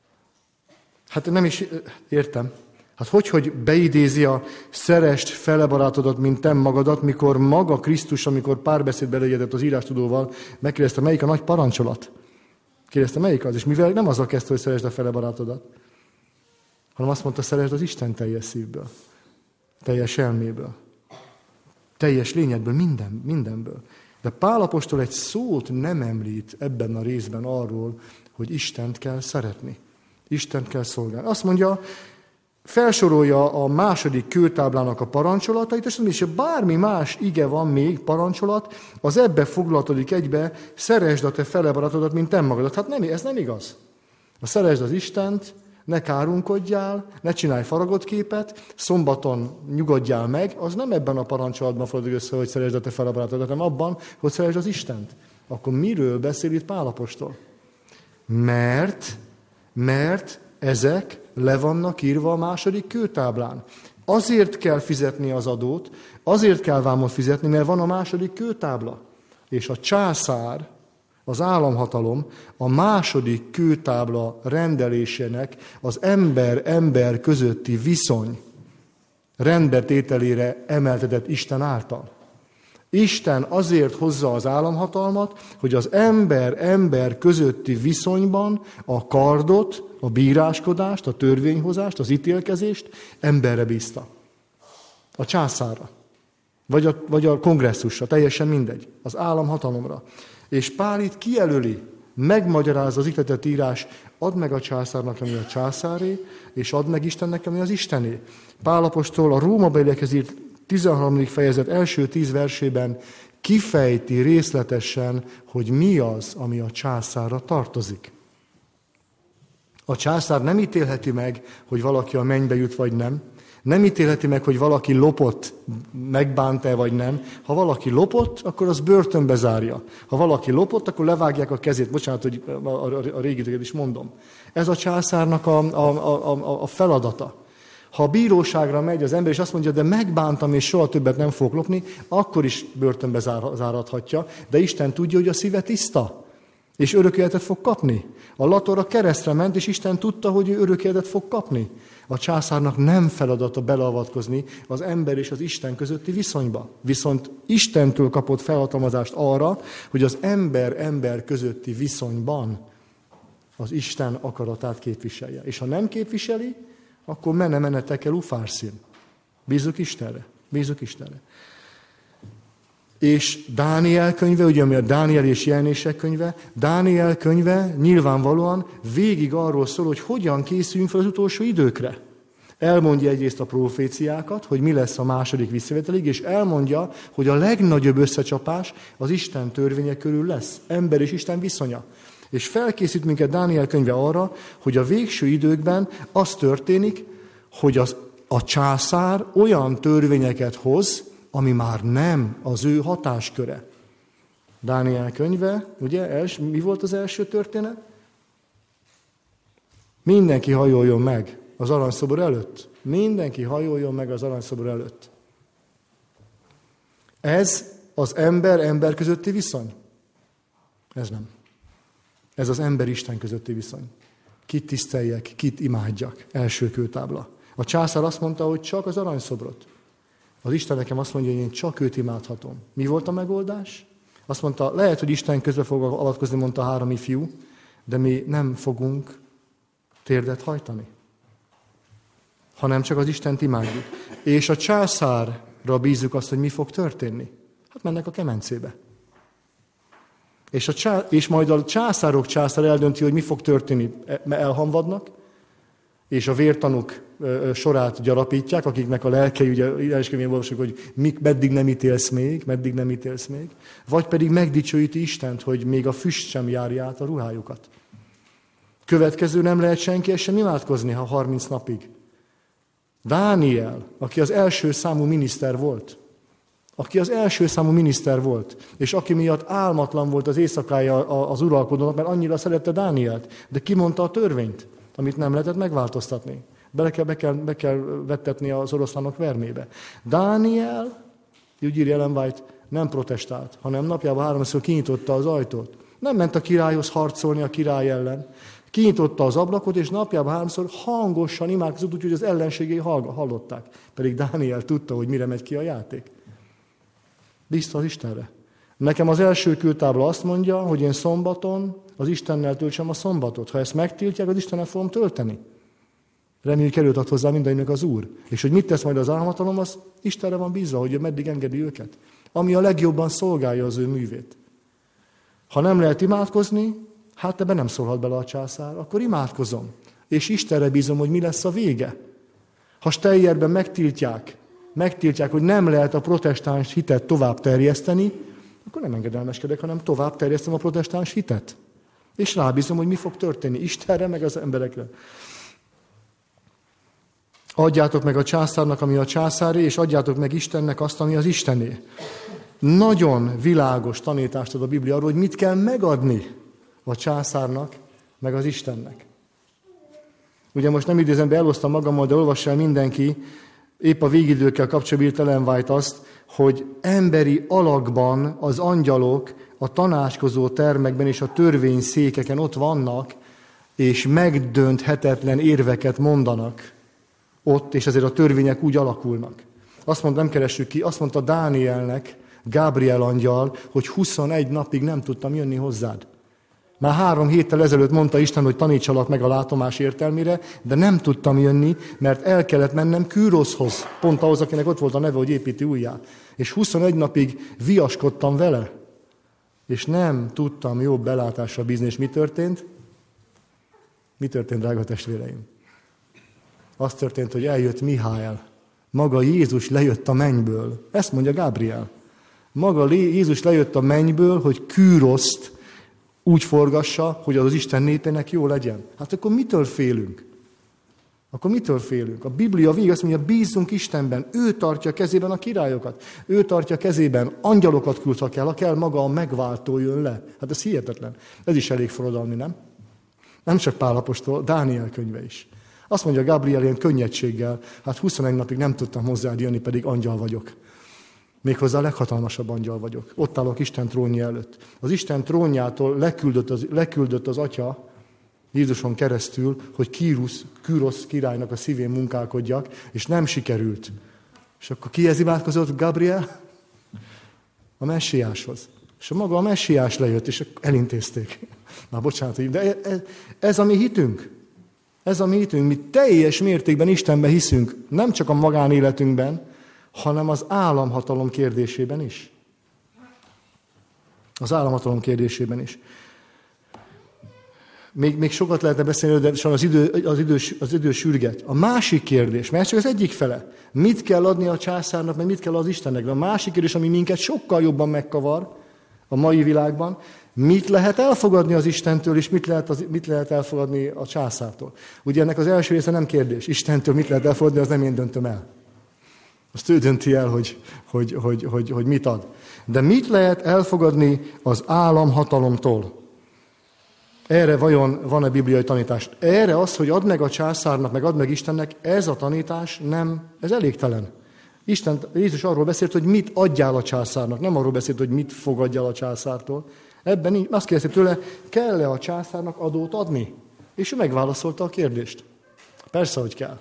Hát nem is értem. Hát hogy beidézi a szeresd felebarátodat, mint te magadat, mikor maga Krisztus, amikor párbeszédbe legyedett az írástudóval, megkérdezte, melyik a nagy parancsolat? Kérdezte, melyik az? És mivel nem azzal kezdte, hogy szeresd a felebarátodat, hanem azt mondta, szeresd az Isten teljes szívből, teljes elméből, teljes lényedből, mindenből. De Pál apostol egy szót nem említ ebben a részben arról, hogy Istent kell szeretni. Istent kell szolgálni. Azt mondja, felsorolja a második kőtáblának a parancsolatait, és mondja, hogy bármi más ige van még, parancsolat, az ebbe foglalatodik egybe, szeresd a te felebarátodat, mint te magadat. Hát ez nem igaz. Szeresd az Istent, ne kárunkodjál, ne csinálj faragott képet, szombaton nyugodjál meg, az nem ebben a parancsolatban fordul össze, hogy szeresd a te felebarátodat, hanem abban, hogy szeresd az Istent. Akkor miről beszél itt Pál apostol? Mert ezek le vannak írva a második kőtáblán. Azért kell fizetni az adót, azért kell vámot fizetni, mert van a második kőtábla. És a császár, az államhatalom a második kőtábla rendelésének az ember közötti viszony rendbetételére emeltetett Isten által. Isten azért hozza az államhatalmat, hogy az ember közötti viszonyban a kardot, a bíráskodást, a törvényhozást, az ítélkezést emberre bízta. A császárra. Vagy a kongresszusra, teljesen mindegy. Az államhatalomra. És Pál itt kijelöli, megmagyarázza az ihletett írás, add meg a császárnak, ami a császáré, és add meg Istennek, ami az Istené. Pál apostol a Rómabeliekhez írt 13. fejezet első 10 versében kifejti részletesen, hogy mi az, ami a császárra tartozik. A császár nem ítélheti meg, hogy valaki a mennybe jut, vagy nem. Nem ítélheti meg, hogy valaki lopott, megbánt-e, vagy nem. Ha valaki lopott, akkor az börtönbe zárja. Ha valaki lopott, akkor levágják a kezét. Bocsánat, hogy a régiteket is mondom. Ez a császárnak a feladata. Ha a bíróságra megy az ember, és azt mondja, de megbántam, és soha többet nem fogok lopni, akkor is börtönbe záradhatja. De Isten tudja, hogy a szíve tiszta, és örök életet fog kapni. A Lator a keresztre ment, és Isten tudta, hogy ő örök életet fog kapni. A császárnak nem feladata beleavatkozni az ember és az Isten közötti viszonyba. Viszont Istentől kapott felhatalmazást arra, hogy az ember közötti viszonyban az Isten akaratát képviselje. És ha nem képviseli, akkor mene tekel ufárszín. Bízzuk Istenre. És Dániel könyve, ugye ami a Dániel és Jelenések könyve, Dániel könyve nyilvánvalóan végig arról szól, hogy hogyan készüljünk fel az utolsó időkre. Elmondja egyrészt a proféciákat, hogy mi lesz a második visszavételig, és elmondja, hogy a legnagyobb összecsapás az Isten törvénye körül lesz, ember és Isten viszonya. És felkészít minket Dániel könyve arra, hogy a végső időkben az történik, hogy a császár olyan törvényeket hoz, ami már nem az ő hatásköre. Dániel könyve, ugye, mi volt az első történet? Mindenki hajoljon meg az aranyszobor előtt. Mindenki hajoljon meg az aranyszobor előtt. Ez az ember közötti viszony? Ez nem. Ez az ember-Isten közötti viszony. Kit tiszteljek, kit imádjak. Első kőtábla. A császár azt mondta, hogy csak az aranyszobrot. Az Isten nekem azt mondja, hogy én csak őt imádhatom. Mi volt a megoldás? Azt mondta, lehet, hogy Isten közbe fog avatkozni, mondta a 3 ifjú, de mi nem fogunk térdet hajtani, hanem csak az Istent imádjuk. És a császárra bízzuk azt, hogy mi fog történni. Hát mennek a kemencébe. És majd a császárok császár eldönti, hogy mi fog történni. Elhamvadnak, és a vértanúk sorát gyarapítják, akiknek a lelkei, ugye Jelenéskönyvén olvasjuk, hogy meddig nem ítélsz még, vagy pedig megdicsőíti Istent, hogy még a füst sem járja át a ruhájukat. Következő nem lehet senki sem imádkozni, ha 30 napig. Dániel, aki az első számú miniszter volt, és aki miatt álmatlan volt az éjszakája az uralkodónak, mert annyira szerette Dánielt, de kimondta a törvényt, amit nem lehetett megváltoztatni. Be kell vettetni az oroszlánok vermébe. Dániel, úgy írja Ellen White, nem protestált, hanem napjában 3-szor kinyitotta az ajtót. Nem ment a királyhoz harcolni a király ellen. Kinyitotta az ablakot, és napjában 3-szor hangosan imádkozott, úgyhogy az ellenségei hallották. Pedig Dániel tudta, hogy mire megy ki a játék. Bízta az Istenre. Nekem az első kőtábla azt mondja, hogy én szombaton az Istennel töltsem a szombatot. Ha ezt megtiltják, az Istennel fogom tölteni. Reméljük erőt ad hozzá mindennek az Úr. És hogy mit tesz majd az álmhatalom, az Istenre van bízva, hogy meddig engedi őket. Ami a legjobban szolgálja az ő művét. Ha nem lehet imádkozni, hát ebben nem szólhat bele a császár, akkor imádkozom. És Istenre bízom, hogy mi lesz a vége. Ha Steyerben megtiltják, hogy nem lehet a protestáns hitet tovább terjeszteni, akkor nem engedelmeskedek, hanem tovább terjesztem a protestáns hitet. És rábízom, hogy mi fog történni Istenre, meg az emberekre. Adjátok meg a császárnak, ami a császáré, és adjátok meg Istennek azt, ami az Istené. Nagyon világos tanítást ad a Biblia arról, hogy mit kell megadni a császárnak, meg az Istennek. Ugye most nem idézem be, elosztam magammal, de olvassa el mindenki, épp a végidőkkel kapcsolatban Ellen White azt, hogy emberi alakban az angyalok a tanácskozó termekben és a törvényszékeken ott vannak, és megdönthetetlen érveket mondanak ott, és ezért a törvények úgy alakulnak. Azt mondta, nem keressük ki, azt mondta Dánielnek, Gábriel angyal, hogy 21 napig nem tudtam jönni hozzád. Már 3 héttel ezelőtt mondta Isten, hogy tanítsalak meg a látomás értelmére, de nem tudtam jönni, mert el kellett mennem Kűroszhoz, pont ahhoz, akinek ott volt a neve, hogy építi újjá. És 21 napig viaskodtam vele, és nem tudtam jobb belátásra bízni. És mi történt? Mi történt, drága testvéreim? Az történt, hogy eljött Miháel. Maga Jézus lejött a mennyből. Ezt mondja Gábriel. Maga Jézus lejött a mennyből, hogy Kűroszt úgy forgassa, hogy az Isten népének jó legyen. Hát akkor mitől félünk? A Biblia végig azt mondja, bízzunk Istenben. Ő tartja kezében a királyokat. Ő tartja kezében, angyalokat küld, ha kell maga a megváltó jön le. Hát ez hihetetlen. Ez is elég forradalmi, nem? Nem csak Pál apostol, Dániel könyve is. Azt mondja Gabriel ilyen könnyedséggel, hát 21 napig nem tudtam hozzád jönni, pedig angyal vagyok. Méghozzá a leghatalmasabb angyal vagyok. Ott állok Isten trónja előtt. Az Isten trónjától leküldött az Atya, Jézuson keresztül, hogy Kűrosz királynak a szívén munkálkodjak, és nem sikerült. És akkor kihez imádkozott Gabriel? A messiáshoz. És maga a messiás lejött, és elintézték. Már bocsánat, de ez a mi hitünk. Ez a mi hitünk. Mi teljes mértékben Istenben hiszünk, nem csak a magánéletünkben, hanem az államhatalom kérdésében is. Az államhatalom kérdésében is. Még sokat lehetne beszélni, de az idő sürget. A másik kérdés, mert csak az egyik fele. Mit kell adni a császárnak, meg mit kell az Istennek? De a másik kérdés, ami minket sokkal jobban megkavar a mai világban, mit lehet elfogadni az Istentől, és mit lehet elfogadni a császártól? Ugye ennek az első része nem kérdés. Istentől mit lehet elfogadni, az nem én döntöm el. Azt ő dönti el, hogy mit ad. De mit lehet elfogadni az államhatalomtól? Erre vajon van-e bibliai tanítás? Erre az, hogy add meg a császárnak, meg add meg Istennek, ez a tanítás nem, ez elégtelen. Jézus arról beszélt, hogy mit adjál a császárnak, nem arról beszélt, hogy mit fogadjál a császártól. Ebben azt kérdezte tőle, kell-e a császárnak adót adni? És ő megválaszolta a kérdést. Persze, hogy kell.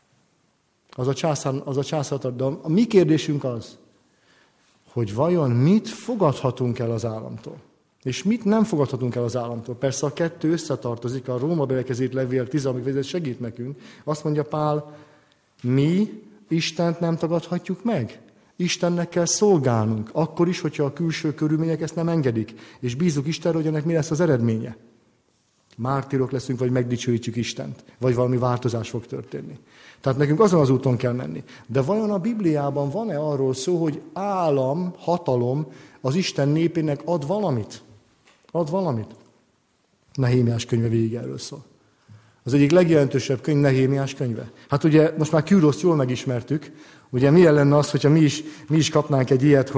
Az a császár, de a mi kérdésünk az, hogy vajon mit fogadhatunk el az államtól, és mit nem fogadhatunk el az államtól. Persze a kettő összetartozik, a Róma belekezett levél 10. fejezet segít nekünk. Azt mondja Pál, mi Istent nem tagadhatjuk meg. Istennek kell szolgálnunk, akkor is, hogyha a külső körülmények ezt nem engedik. És bízunk Istenre, hogy ennek mi lesz az eredménye. Mártírok leszünk, vagy megdicsőítjük Istent, vagy valami változás fog történni. Tehát nekünk azon az úton kell menni. De vajon a Bibliában van-e arról szó, hogy állam, hatalom az Isten népének ad valamit? Ad valamit? Nehémiás könyve végig erről szól. Az egyik legjelentősebb könyv Nehémiás könyve. Hát ugye most már Küroszt jól megismertük. Ugye milyen lenne az, hogyha mi is kapnánk egy ilyet,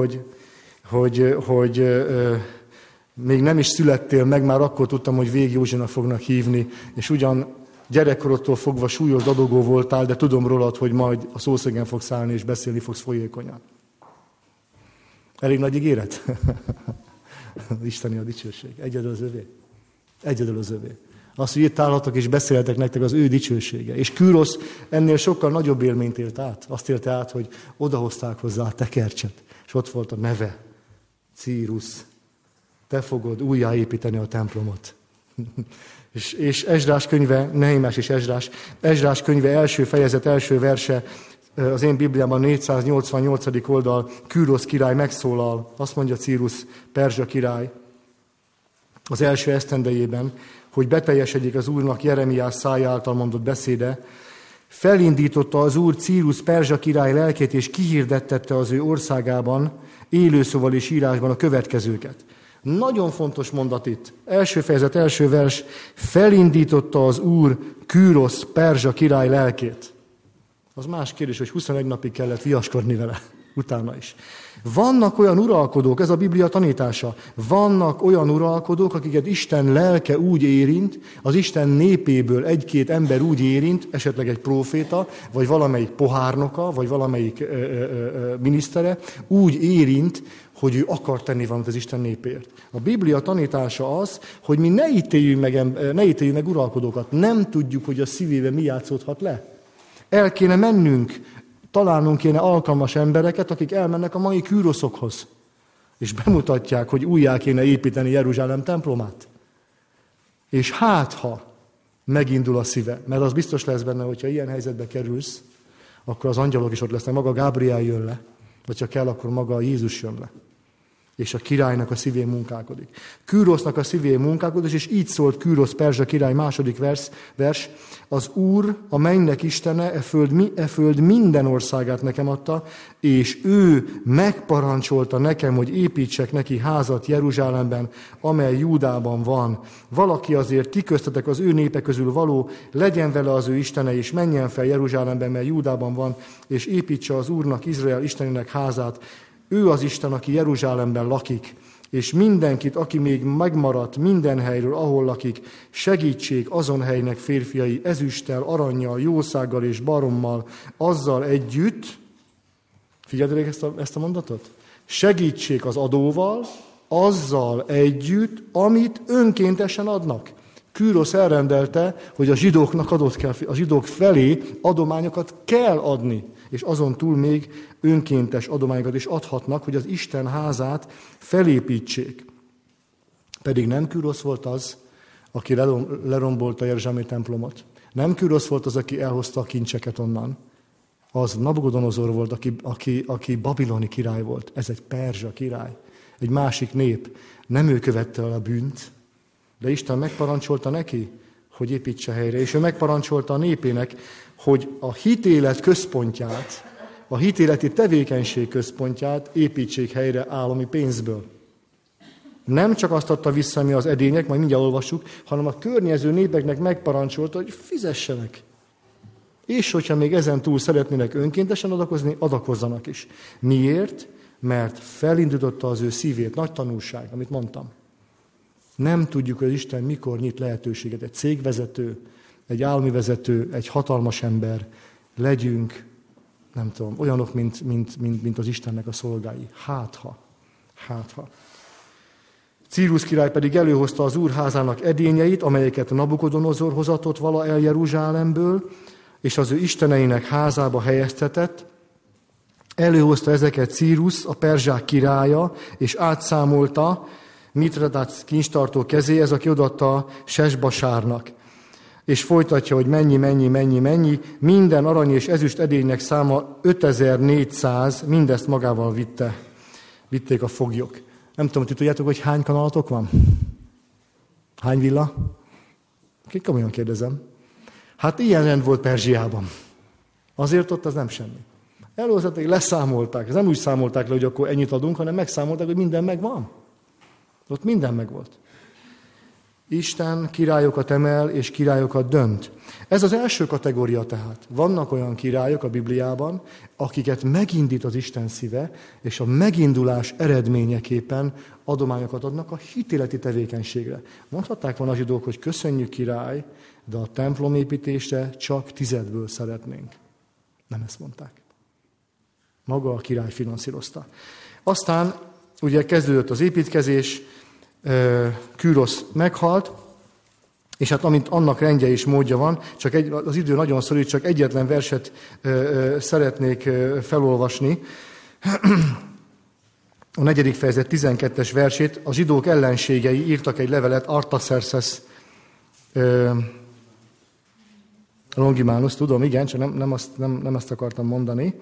hogy még nem is születtél meg, már akkor tudtam, hogy Vég Józsinak fognak hívni, és ugyan gyerekkorodtól fogva súlyos dadogó voltál, de tudom rólad, hogy majd a szószögen fogsz állni, és beszélni fogsz folyékonyan. Elég nagy ígéret? Isteni a dicsőség. Egyedül az övé. Egyedül az övé. Az, hogy itt állhatok és beszélhetek nektek, az ő dicsősége. És Kürosz ennél sokkal nagyobb élményt élt át. Azt élte át, hogy odahozták hozzá a tekercset, és ott volt a neve. Círus. Te fogod újjáépíteni a templomot. és Ezrás könyve, Nehémiás és Ezrás könyve első fejezet, első verse, az én Bibliában 488. oldal, Kürosz király megszólal, azt mondja Círus, Perzsa király, az első esztendejében, hogy beteljesedjék az Úrnak Jeremiás szája által mondott beszéde, felindította az Úr Círus Perzsa király lelkét, és kihirdettette az ő országában, élőszóval és írásban a következőket. Nagyon fontos mondat itt. Első fejezet, első vers, felindította az Úr Kürosz Perzsa király lelkét. Az más kérdés, hogy 21 napig kellett viaskodni vele, utána is. Vannak olyan uralkodók, ez a Biblia tanítása, vannak olyan uralkodók, akiket Isten lelke úgy érint, az Isten népéből egy-két ember úgy érint, esetleg egy próféta, vagy valamelyik pohárnoka, vagy valamelyik minisztere, úgy érint, hogy ő akar tenni valamit az Isten népért. A Biblia tanítása az, hogy mi ne ítéljünk meg uralkodókat. Nem tudjuk, hogy a szívében mi játszódhat le. El kéne mennünk, találnunk kéne alkalmas embereket, akik elmennek a mai Küroszokhoz, és bemutatják, hogy újjá kéne építeni Jeruzsálem templomát. És hát, ha megindul a szíve, mert az biztos lesz benne, hogyha ilyen helyzetbe kerülsz, akkor az angyalok is ott lesznek, maga Gábriel jön le, vagy ha kell, akkor maga Jézus jön le. És a királynak a szívén munkálkodik. Kürosznak a szívén munkálkodik, és így szólt Kürosz Perzsa király második vers, az Úr, a mennynek Istene, e föld minden országát nekem adta, és ő megparancsolta nekem, hogy építsek neki házat Jeruzsálemben, amely Júdában van. Valaki azért ti köztetek az ő népe közül való, legyen vele az ő Istene, és menjen fel Jeruzsálemben, mely Júdában van, és építse az Úrnak, Izrael Istenének házát. Ő az Isten, aki Jeruzsálemben lakik, és mindenkit, aki még megmaradt minden helyről, ahol lakik, segítsék azon helynek férfiai ezüsttel, arannyal, jószággal és barommal, azzal együtt, figyeld ezt a mondatot? Segítsék az adóval, azzal együtt, amit önkéntesen adnak. Kürosz elrendelte, hogy a zsidók felé adományokat kell adni, és azon túl még önkéntes adományokat is adhatnak, hogy az Isten házát felépítsék. Pedig nem Kürosz volt az, aki lerombolta a jeruzsálemi templomot. Nem Kürosz volt az, aki elhozta a kincseket onnan. Az Nabukodonozor volt, aki babiloni király volt. Ez egy perzsa király. egy másik nép. Nem ő követte el a bűnt, de Isten megparancsolta neki, hogy építse helyre. És ő megparancsolta a népének, hogy a hitélet központját, a hitéleti tevékenység központját építsék helyre állami pénzből. Nem csak azt adta vissza, ami az edények, majd mindjárt olvassuk, hanem a környező népeknek megparancsolta, hogy fizessenek. És hogyha még ezen túl szeretnének önkéntesen adakozni, adakozzanak is. Miért? Mert felindította az ő szívét. Nagy tanulság, amit mondtam. Nem tudjuk, hogy Isten mikor nyit lehetőséget. Egy cégvezető, egy állami vezető, egy hatalmas ember. Legyünk, nem tudom, olyanok, mint az Istennek a szolgái. Hátha. Círus király pedig előhozta az Úr házának edényeit, amelyeket Nabukodonozor hozatott vala el Jeruzsálemből, és az ő isteneinek házába helyeztetett. Előhozta ezeket Círus, a perzsák királya, és átszámolta Mitredat kincstartó kezéhez, aki odaadta Sesbasárnak. És folytatja, hogy mennyi, minden arany és ezüst edénynek száma 5400, mindezt magával vitték a foglyok. Nem tudom, hogy tudjátok, hogy hány kanalatok van? Hány villa? Komolyan kérdezem. Hát ilyen rend volt Perzsiában. Azért ott az nem semmi. Előhozták, leszámolták. Ez nem úgy számolták le, hogy akkor ennyit adunk, hanem megszámolták, hogy minden megvan. Ott minden megvolt. Isten királyokat emel és királyokat dönt. Ez az első kategória tehát. Vannak olyan királyok a Bibliában, akiket megindít az Isten szíve, és a megindulás eredményeképpen adományokat adnak a hitéleti tevékenységre. Mondhatták volna a zsidók, hogy köszönjük király, de a templomépítésre csak 10-ből szeretnénk. Nem ezt mondták. Maga a király finanszírozta. Aztán ugye kezdődött az építkezés, Kürosz meghalt, és hát amint annak rendje és módja van, csak az idő nagyon szorít, csak egyetlen verset szeretnék felolvasni. A 4. fejezet 12. versét, a zsidók ellenségei írtak egy levelet Artaxerxes Longimanus, tudom, igen, csak nem azt akartam mondani.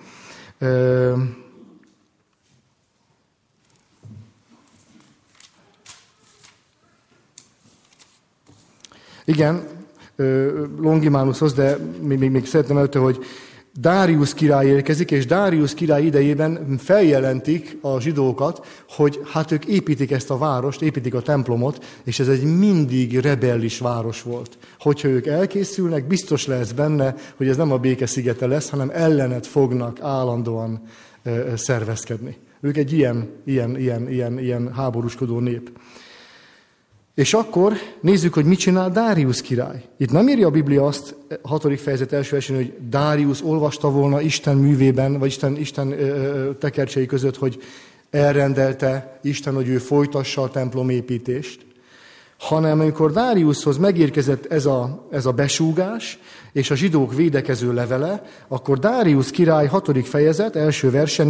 Igen, Longimanushoz, de még szeretném előtte, hogy Dáriusz király érkezik, és Dáriusz király idejében feljelentik a zsidókat, hogy hát ők építik ezt a várost, építik a templomot, és ez egy mindig rebellis város volt. Hogyha ők elkészülnek, biztos lesz benne, hogy ez nem a béke szigete lesz, hanem ellenet fognak állandóan szervezkedni. Ők egy ilyen háborúskodó nép. És akkor nézzük, hogy mit csinál Dáriusz király. Itt nem írja a Biblia azt, 6. fejezet első versén, hogy Dáriusz olvasta volna Isten művében, vagy Isten tekercsei között, hogy elrendelte Isten, hogy ő folytassa a templomépítést, hanem amikor Dáriuszhoz megérkezett ez a besúgás, és a zsidók védekező levele, akkor Dáriusz király 6. fejezet, első verse,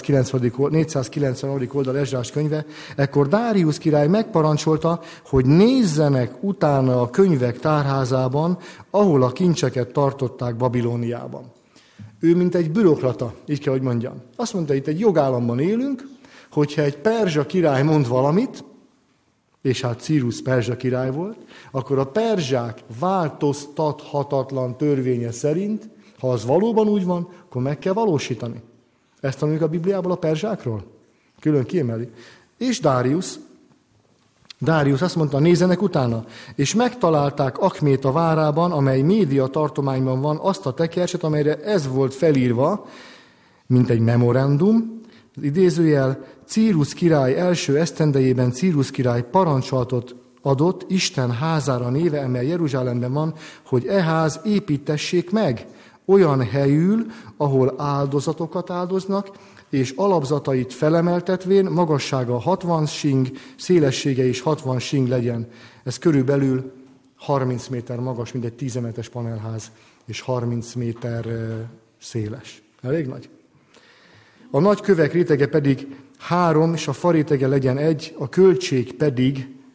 490. oldal Ezrás könyve, ekkor Dáriusz király megparancsolta, hogy nézzenek utána a könyvek tárházában, ahol a kincseket tartották Babilóniában. Ő mint egy bürokrata, így kell, hogy mondjam. Azt mondta, itt egy jogállamban élünk, hogyha egy perzsa király mond valamit, és hát Círus perzsa király volt, akkor a perzsák változtathatatlan törvénye szerint, ha az valóban úgy van, akkor meg kell valósítani. Ezt tanuljuk a Bibliából a perzsákról. Külön kiemeli. És Dáriusz azt mondta, nézzenek utána, és megtalálták Akmét a várában, amely Média tartományban van, azt a tekercset, amelyre ez volt felírva, mint egy memorandum, az idézőjel, Círus király első esztendejében Círus király parancsolatot adott Isten házára néve, amely Jeruzsálemben van, hogy e ház építessék meg olyan helyül, ahol áldozatokat áldoznak, és alapzatait felemeltetvén magassága 60 sing, szélessége is 60 sing legyen. Ez körülbelül 30 méter magas, mint egy 10 emeletes panelház, és 30 méter széles. Elég nagy. A nagy kövek rétege pedig 3, és a fa rétege legyen 1, a költség pedig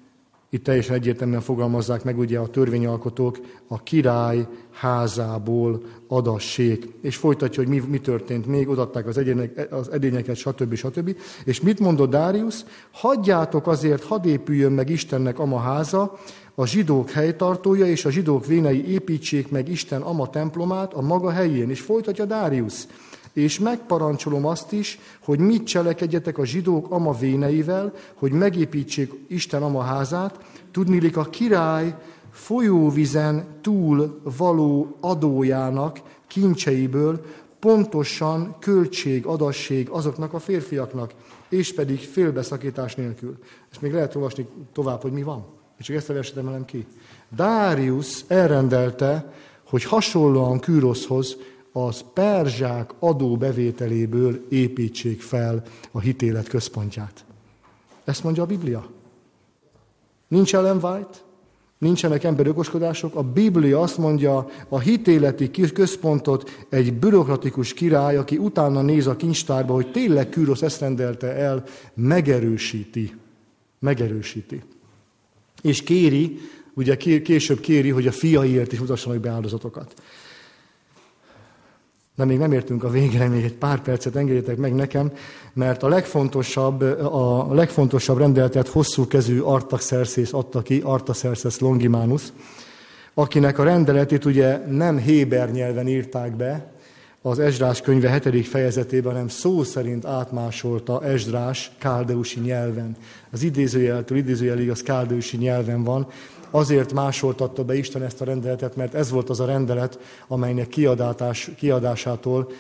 Itt teljesen egyértelműen fogalmazzák meg ugye a törvényalkotók, a király házából adassék. És folytatja, hogy mi történt még, odaadták az edényeket, stb. És mit mondott Dáriusz? Hagyjátok azért, hadd épüljön meg Istennek ama háza, a zsidók helytartója és a zsidók vénei építsék meg Isten ama templomát a maga helyén. És folytatja Dáriusz. És megparancsolom azt is, hogy mit cselekedjetek a zsidók ama véneivel, hogy megépítsék Isten ama házát, tudniillik a király folyóvizen túl való adójának, kincseiből pontosan költség-adasség azoknak a férfiaknak, és pedig félbeszakítás nélkül. És még lehet olvasni tovább, hogy mi van. És csak ezt a verset emelem ki. Dáriusz elrendelte, hogy hasonlóan Küroszhoz az perzsák adóbevételéből építsék fel a hitélet központját. Ezt mondja a Biblia. Nincs Ellen White, nincsenek emberökoskodások. A Biblia azt mondja, a hitéleti központot egy bürokratikus király, aki utána néz a kincstárba, hogy tényleg Kürosz ezt rendelte el, megerősíti. És kéri, ugye később kéri, hogy a fiaiért is mutassanak be áldozatokat. De még nem értünk a végre, még egy pár percet engedjétek meg nekem, mert a legfontosabb rendeletet hosszú kezű Artaxerxes adta ki, Artaxerxes Longimanus, akinek a rendeletét ugye nem héber nyelven írták be, az Esdrás könyve 7. fejezetében, hanem szó szerint átmásolta Esdrás káldeusi nyelven. Az idézőjeltől idézőjelig az káldeusi nyelven van. Azért másoltatta be Isten ezt a rendeletet, mert ez volt az a rendelet, amelynek kiadásától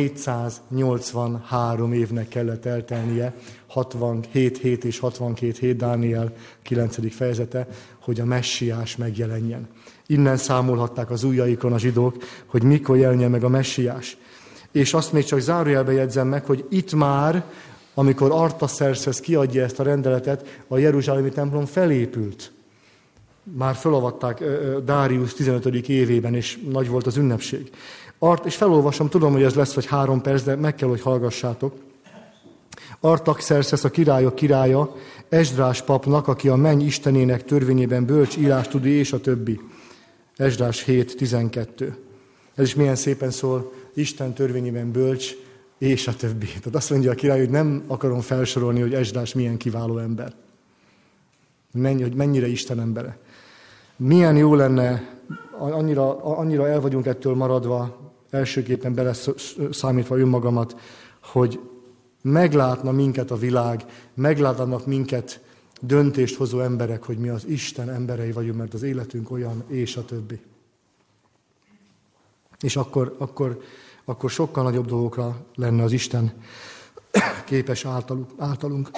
483 évnek kellett eltelnie, 67 hét és 62 hét, Dániel 9. fejezete, hogy a messiás megjelenjen. Innen számolhatták az ujjaikon a zsidók, hogy mikor jelenjen meg a messiás. És azt még csak zárójelbe jegyzem meg, hogy itt már, amikor Artaxerxes kiadja ezt a rendeletet, a jeruzsálemi templom felépült. Már felavatták Dáriusz 15. évében, és nagy volt az ünnepség. És felolvasom, tudom, hogy ez lesz vagy 3 perc, de meg kell, hogy hallgassátok. Artaxerxes a királyok királya, Esdrás papnak, aki a menny istenének törvényében bölcs, írástudó és a többi. Esdrás 7.12. Ez is milyen szépen szól, Isten törvényében bölcs, és a többi. Tehát azt mondja a király, hogy nem akarom felsorolni, hogy Esdrás milyen kiváló ember. Hogy mennyire Isten embere. Milyen jó lenne, annyira el vagyunk ettől maradva, elsőképpen beleszámítva önmagamat, hogy meglátna minket a világ, meglátnak minket döntést hozó emberek, hogy mi az Isten emberei vagyunk, mert az életünk olyan, és a többi. És akkor sokkal nagyobb dolgokra lenne az Isten képes általunk.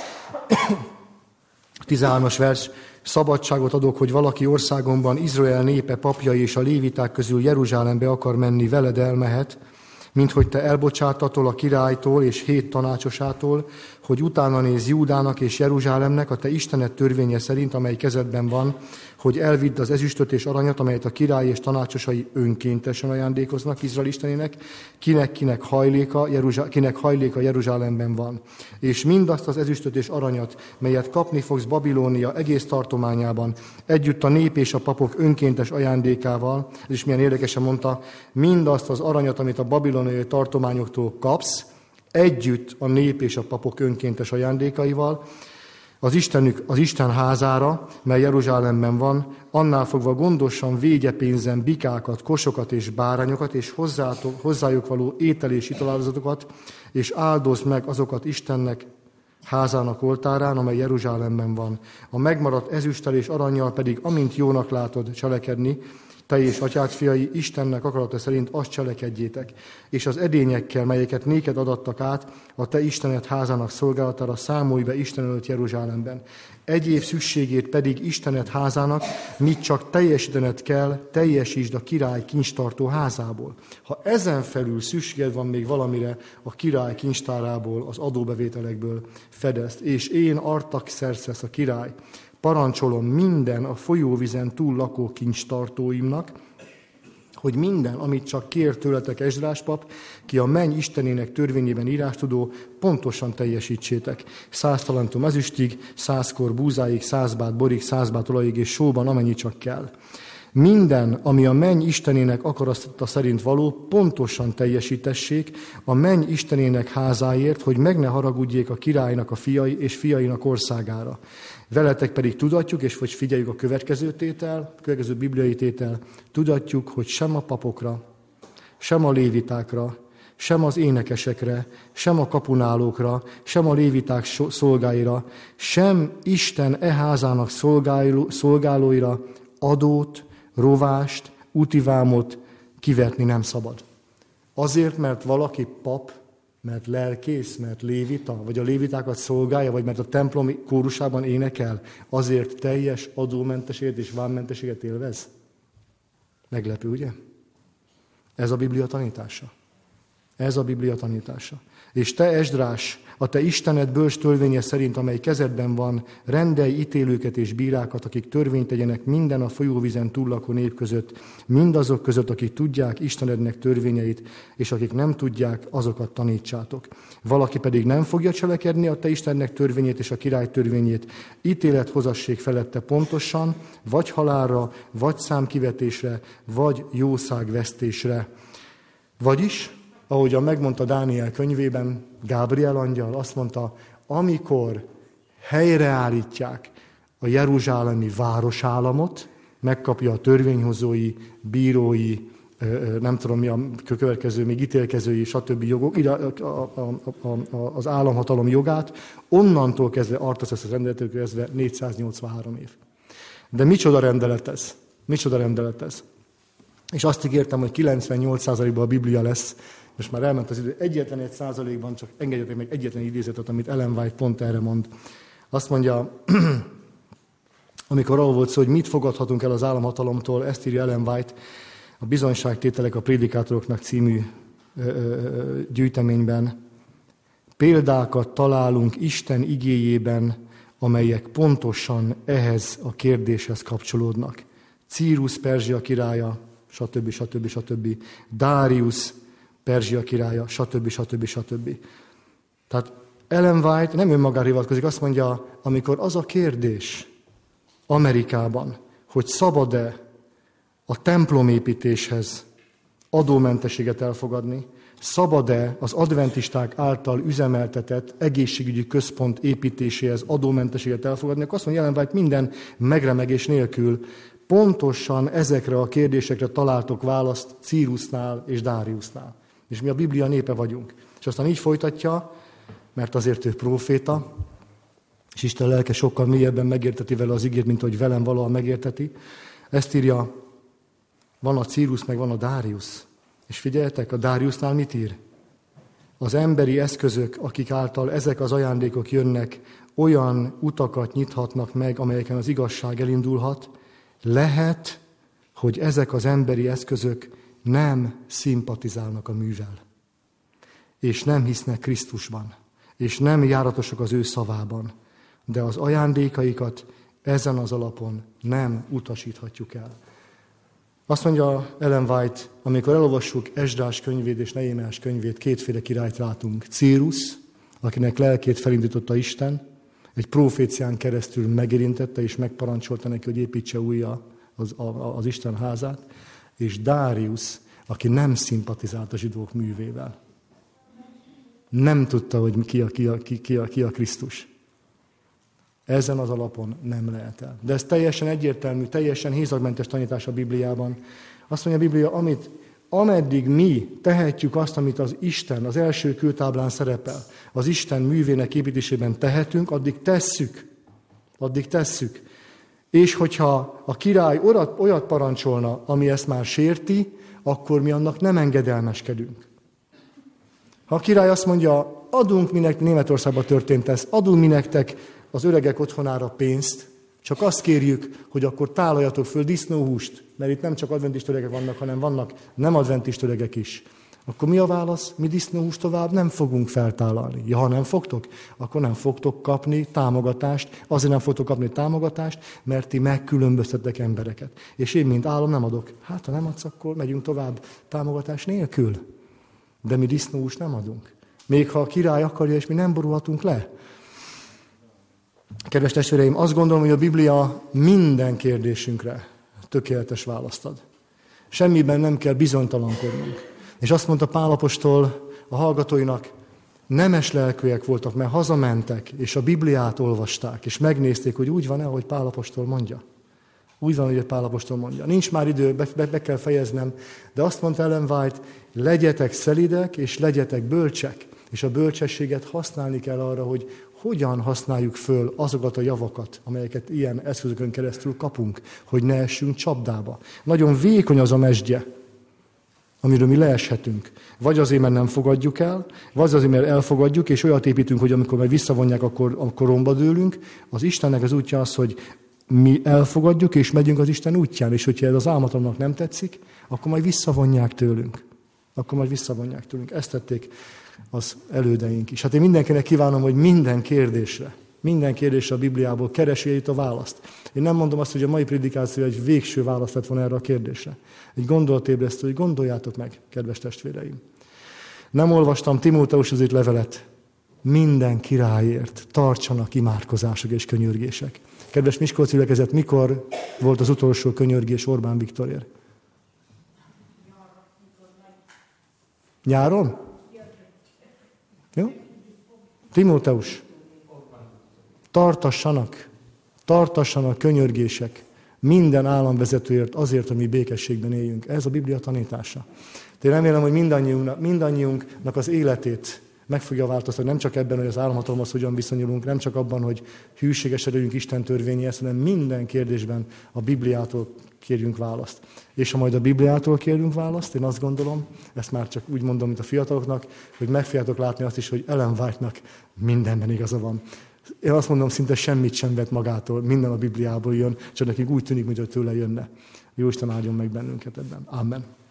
13-as vers. Szabadságot adok, hogy valaki országomban Izrael népe papjai és a léviták közül Jeruzsálembe akar menni, veled elmehet, mint hogy te elbocsátatol a királytól és 7 tanácsosától, hogy utána néz Júdának és Jeruzsálemnek a te Istened törvénye szerint, amely kezedben van, hogy elvidd az ezüstöt és aranyat, amelyet a király és tanácsosai önkéntesen ajándékoznak Izrael Istenének, kinek hajléka Jeruzsálemben van. És mindazt az ezüstöt és aranyat, melyet kapni fogsz Babilónia egész tartományában, együtt a nép és a papok önkéntes ajándékával, és milyen érdekesen mondta, mindazt az aranyat, amit a babiloniai tartományoktól kapsz, együtt a nép és a papok önkéntes ajándékaival, az Isten házára, mely Jeruzsálemben van, annál fogva gondosan végye pénzen bikákat, kosokat és bárányokat, és hozzájuk való étel és italáldozatokat, és áldozd meg azokat Istennek házának oltárán, amely Jeruzsálemben van. A megmaradt ezüsttel és arannyal pedig, amint jónak látod cselekedni, te és atyád fiai, Istennek akarata szerint azt cselekedjétek, és az edényekkel, melyeket néked adattak át, a te Istened házának szolgálatára számolj be Isten előtt Jeruzsálemben. Egyéb szükségét pedig Istened házának, mit csak teljesítened kell, teljesítsd a király kincstartó házából. Ha ezen felül szükséged van még valamire, a király kincstárából, az adóbevételekből fedezd, és én Artaxerxes a király, parancsolom minden a folyóvizen túl lakó kincstartóimnak, hogy minden, amit csak kér tőletek Esdrás pap, ki a menny Istenének törvényében írástudó, pontosan teljesítsétek. 100 talentum ezüstig, 100 kor búzáig, 100 bát borig, 100 bát olajig és sóban, amennyi csak kell. Minden, ami a menny Istenének akarata szerint való, pontosan teljesítessék a menny Istenének házáért, hogy meg ne haragudjék a királynak a fiai és fiainak országára. Veletek pedig tudatjuk, és hogy figyeljük a következő bibliai tétel, tudatjuk, hogy sem a papokra, sem a lévitákra, sem az énekesekre, sem a kapunálókra, sem a léviták szolgáira, sem Isten házának szolgálóira adót, rovást, útivámot kivetni nem szabad. Azért, mert valaki pap, mert lelkész, mert lévita, vagy a lévitákat szolgálja, vagy mert a templom kórusában énekel, azért teljes adómentességet és vámmentességet élvez? Meglepő, ugye? Ez a Biblia tanítása. Ez a Biblia tanítása. És te, Esdrás, a te Istened bölcs törvénye szerint, amely kezedben van, rendelj ítélőket és bírákat, akik törvényt tegyenek minden a folyóvízen túllakó nép között, mindazok között, akik tudják Istenednek törvényeit, és akik nem tudják, azokat tanítsátok. Valaki pedig nem fogja cselekedni a te Istennek törvényét és a király törvényét, ítélet hozassék felette pontosan, vagy halálra, vagy számkivetésre, vagy jószágvesztésre. Vagyis, ahogyan megmondta Dániel könyvében, Gábriel angyal azt mondta, amikor helyreállítják a jeruzsálemi városállamot, megkapja a törvényhozói, bírói, nem tudom mi a következő, még ítélkezői, stb. Jogok, az államhatalom jogát, onnantól kezdve, Artaxerxes rendeletől kezdve 483 év. De micsoda rendelet ez? Micsoda rendelet ez? És azt ígértem, hogy 98%-ban a Biblia lesz. Most már elment az idő, egyetlen 1%-ban, csak engedjetek meg egyetlen idézetet, amit Ellen White pont erre mond. Azt mondja, amikor arról volt szó, hogy mit fogadhatunk el az államhatalomtól, ezt írja Ellen White a Bizonyságtételek a prédikátoroknak című gyűjteményben. Példákat találunk Isten igéjében, amelyek pontosan ehhez a kérdéshez kapcsolódnak. Círus Perzsia királya, stb. Darius Perzsia királya, stb. Tehát Ellen White nem önmagára hivatkozik, azt mondja, amikor az a kérdés Amerikában, hogy szabad-e a templomépítéshez adómentességet elfogadni, szabad-e az adventisták által üzemeltetett egészségügyi központ építéséhez adómentességet elfogadni, akkor azt mondja Ellen White minden megremegés nélkül, pontosan ezekre a kérdésekre találtok választ Círusnál és Dáriusnál. És mi a Biblia népe vagyunk. És aztán így folytatja, mert azért ő próféta, és Isten lelke sokkal mélyebben megérteti vele az igét, mint hogy velem valaha megérteti. Ezt írja, van a Círus, meg van a Dárius. És figyeljetek, a Dáriusnál mit ír? Az emberi eszközök, akik által ezek az ajándékok jönnek, olyan utakat nyithatnak meg, amelyeken az igazság elindulhat, lehet, hogy ezek az emberi eszközök nem szimpatizálnak a művel, és nem hisznek Krisztusban, és nem járatosak az ő szavában, de az ajándékaikat ezen az alapon nem utasíthatjuk el. Azt mondja Ellen White, amikor elolvassuk Esdrás könyvét és Nehémiás könyvét, kétféle királyt látunk. Círus, akinek lelkét felindította Isten, egy profécián keresztül megérintette és megparancsolta neki, hogy építse újra az Isten házát, és Dárius, aki nem szimpatizált a zsidók művével. Nem tudta, hogy ki a Krisztus. Ezen az alapon nem lehet el. De ez teljesen egyértelmű, teljesen hézagmentes tanítás a Bibliában. Azt mondja a Biblia, ameddig mi tehetjük azt, amit az Isten az első kőtáblán szerepel, az Isten művének építésében tehetünk, addig tesszük. És hogyha a király olyat parancsolna, ami ezt már sérti, akkor mi annak nem engedelmeskedünk. Ha a király azt mondja, adunk mi nektek, Németországban történt ez, adunk mi nektek az öregek otthonára pénzt, csak azt kérjük, hogy akkor tálaljatok föl disznóhúst, mert itt nem csak adventista öregek vannak, hanem vannak nem adventista öregek is. Akkor mi a válasz? Mi disznóhúst tovább nem fogunk feltállalni. Ja, ha nem fogtok, akkor nem fogtok kapni támogatást. Azért nem fogtok kapni támogatást, mert ti megkülönböztettek embereket. És én, mint állam, nem adok. Hát, ha nem adsz, akkor megyünk tovább támogatás nélkül. De mi disznóhúst nem adunk. Még ha a király akarja, és mi nem borulhatunk le. Kedves testvéreim, azt gondolom, hogy a Biblia minden kérdésünkre tökéletes választ ad. Semmiben nem kell bizonytalankodnunk. És azt mondta Pál apostol a hallgatóinak, nemes lelkűek voltak, mert hazamentek, és a Bibliát olvasták, és megnézték, hogy úgy van-e, ahogy Pál apostol mondja. Úgy van, hogy Pál apostol mondja. Nincs már idő, be kell fejeznem, de azt mondta Ellen White, legyetek szelidek, és legyetek bölcsek. És a bölcsességet használni kell arra, hogy hogyan használjuk föl azokat a javakat, amelyeket ilyen eszközökön keresztül kapunk, hogy ne essünk csapdába. Nagyon vékony az a mesdje, amiről mi leeshetünk. Vagy azért, mert nem fogadjuk el, vagy azért, mert elfogadjuk, és olyat építünk, hogy amikor meg visszavonják, akkor romba dőlünk. Az Istennek az útja az, hogy mi elfogadjuk, és megyünk az Isten útján, és hogyha ez az álmatomnak nem tetszik, akkor majd visszavonják tőlünk. Ezt tették az elődeink is. Hát én mindenkinek kívánom, hogy minden kérdésre a Bibliából keresi itt a választ. Én nem mondom azt, hogy a mai prédikáció egy végső választ lett volna erre a kérdésre. Egy gondolatébresztő, hogy gondoljátok meg, kedves testvéreim. Nem olvastam Timóteushoz levelet. Minden királyért tartsanak imádkozások és könyörgések. Kedves Miskolci gyülekezet, mikor volt az utolsó könyörgés Orbán Viktorért? Nyáron? Jó? Timóteus. Tartassanak könyörgések minden államvezetőért azért, hogy mi békességben éljünk. Ez a Biblia tanítása. De én remélem, hogy mindannyiunknak az életét meg fogja változtatni, nem csak ebben, hogy az államhatalomhoz hogyan viszonyulunk, nem csak abban, hogy hűségesen legyünk Isten törvényéhez, hanem minden kérdésben a Bibliától kérjünk választ. És ha majd a Bibliától kérünk választ, én azt gondolom, ezt már csak úgy mondom, mint a fiataloknak, hogy meg fogjátok látni azt is, hogy Ellen White-nak mindenben igaza van. Én azt mondom, szinte semmit sem vett magától, minden a Bibliából jön, csak nekik úgy tűnik, mintha tőle jönne. Jóisten áldjon meg bennünket ebben. Amen.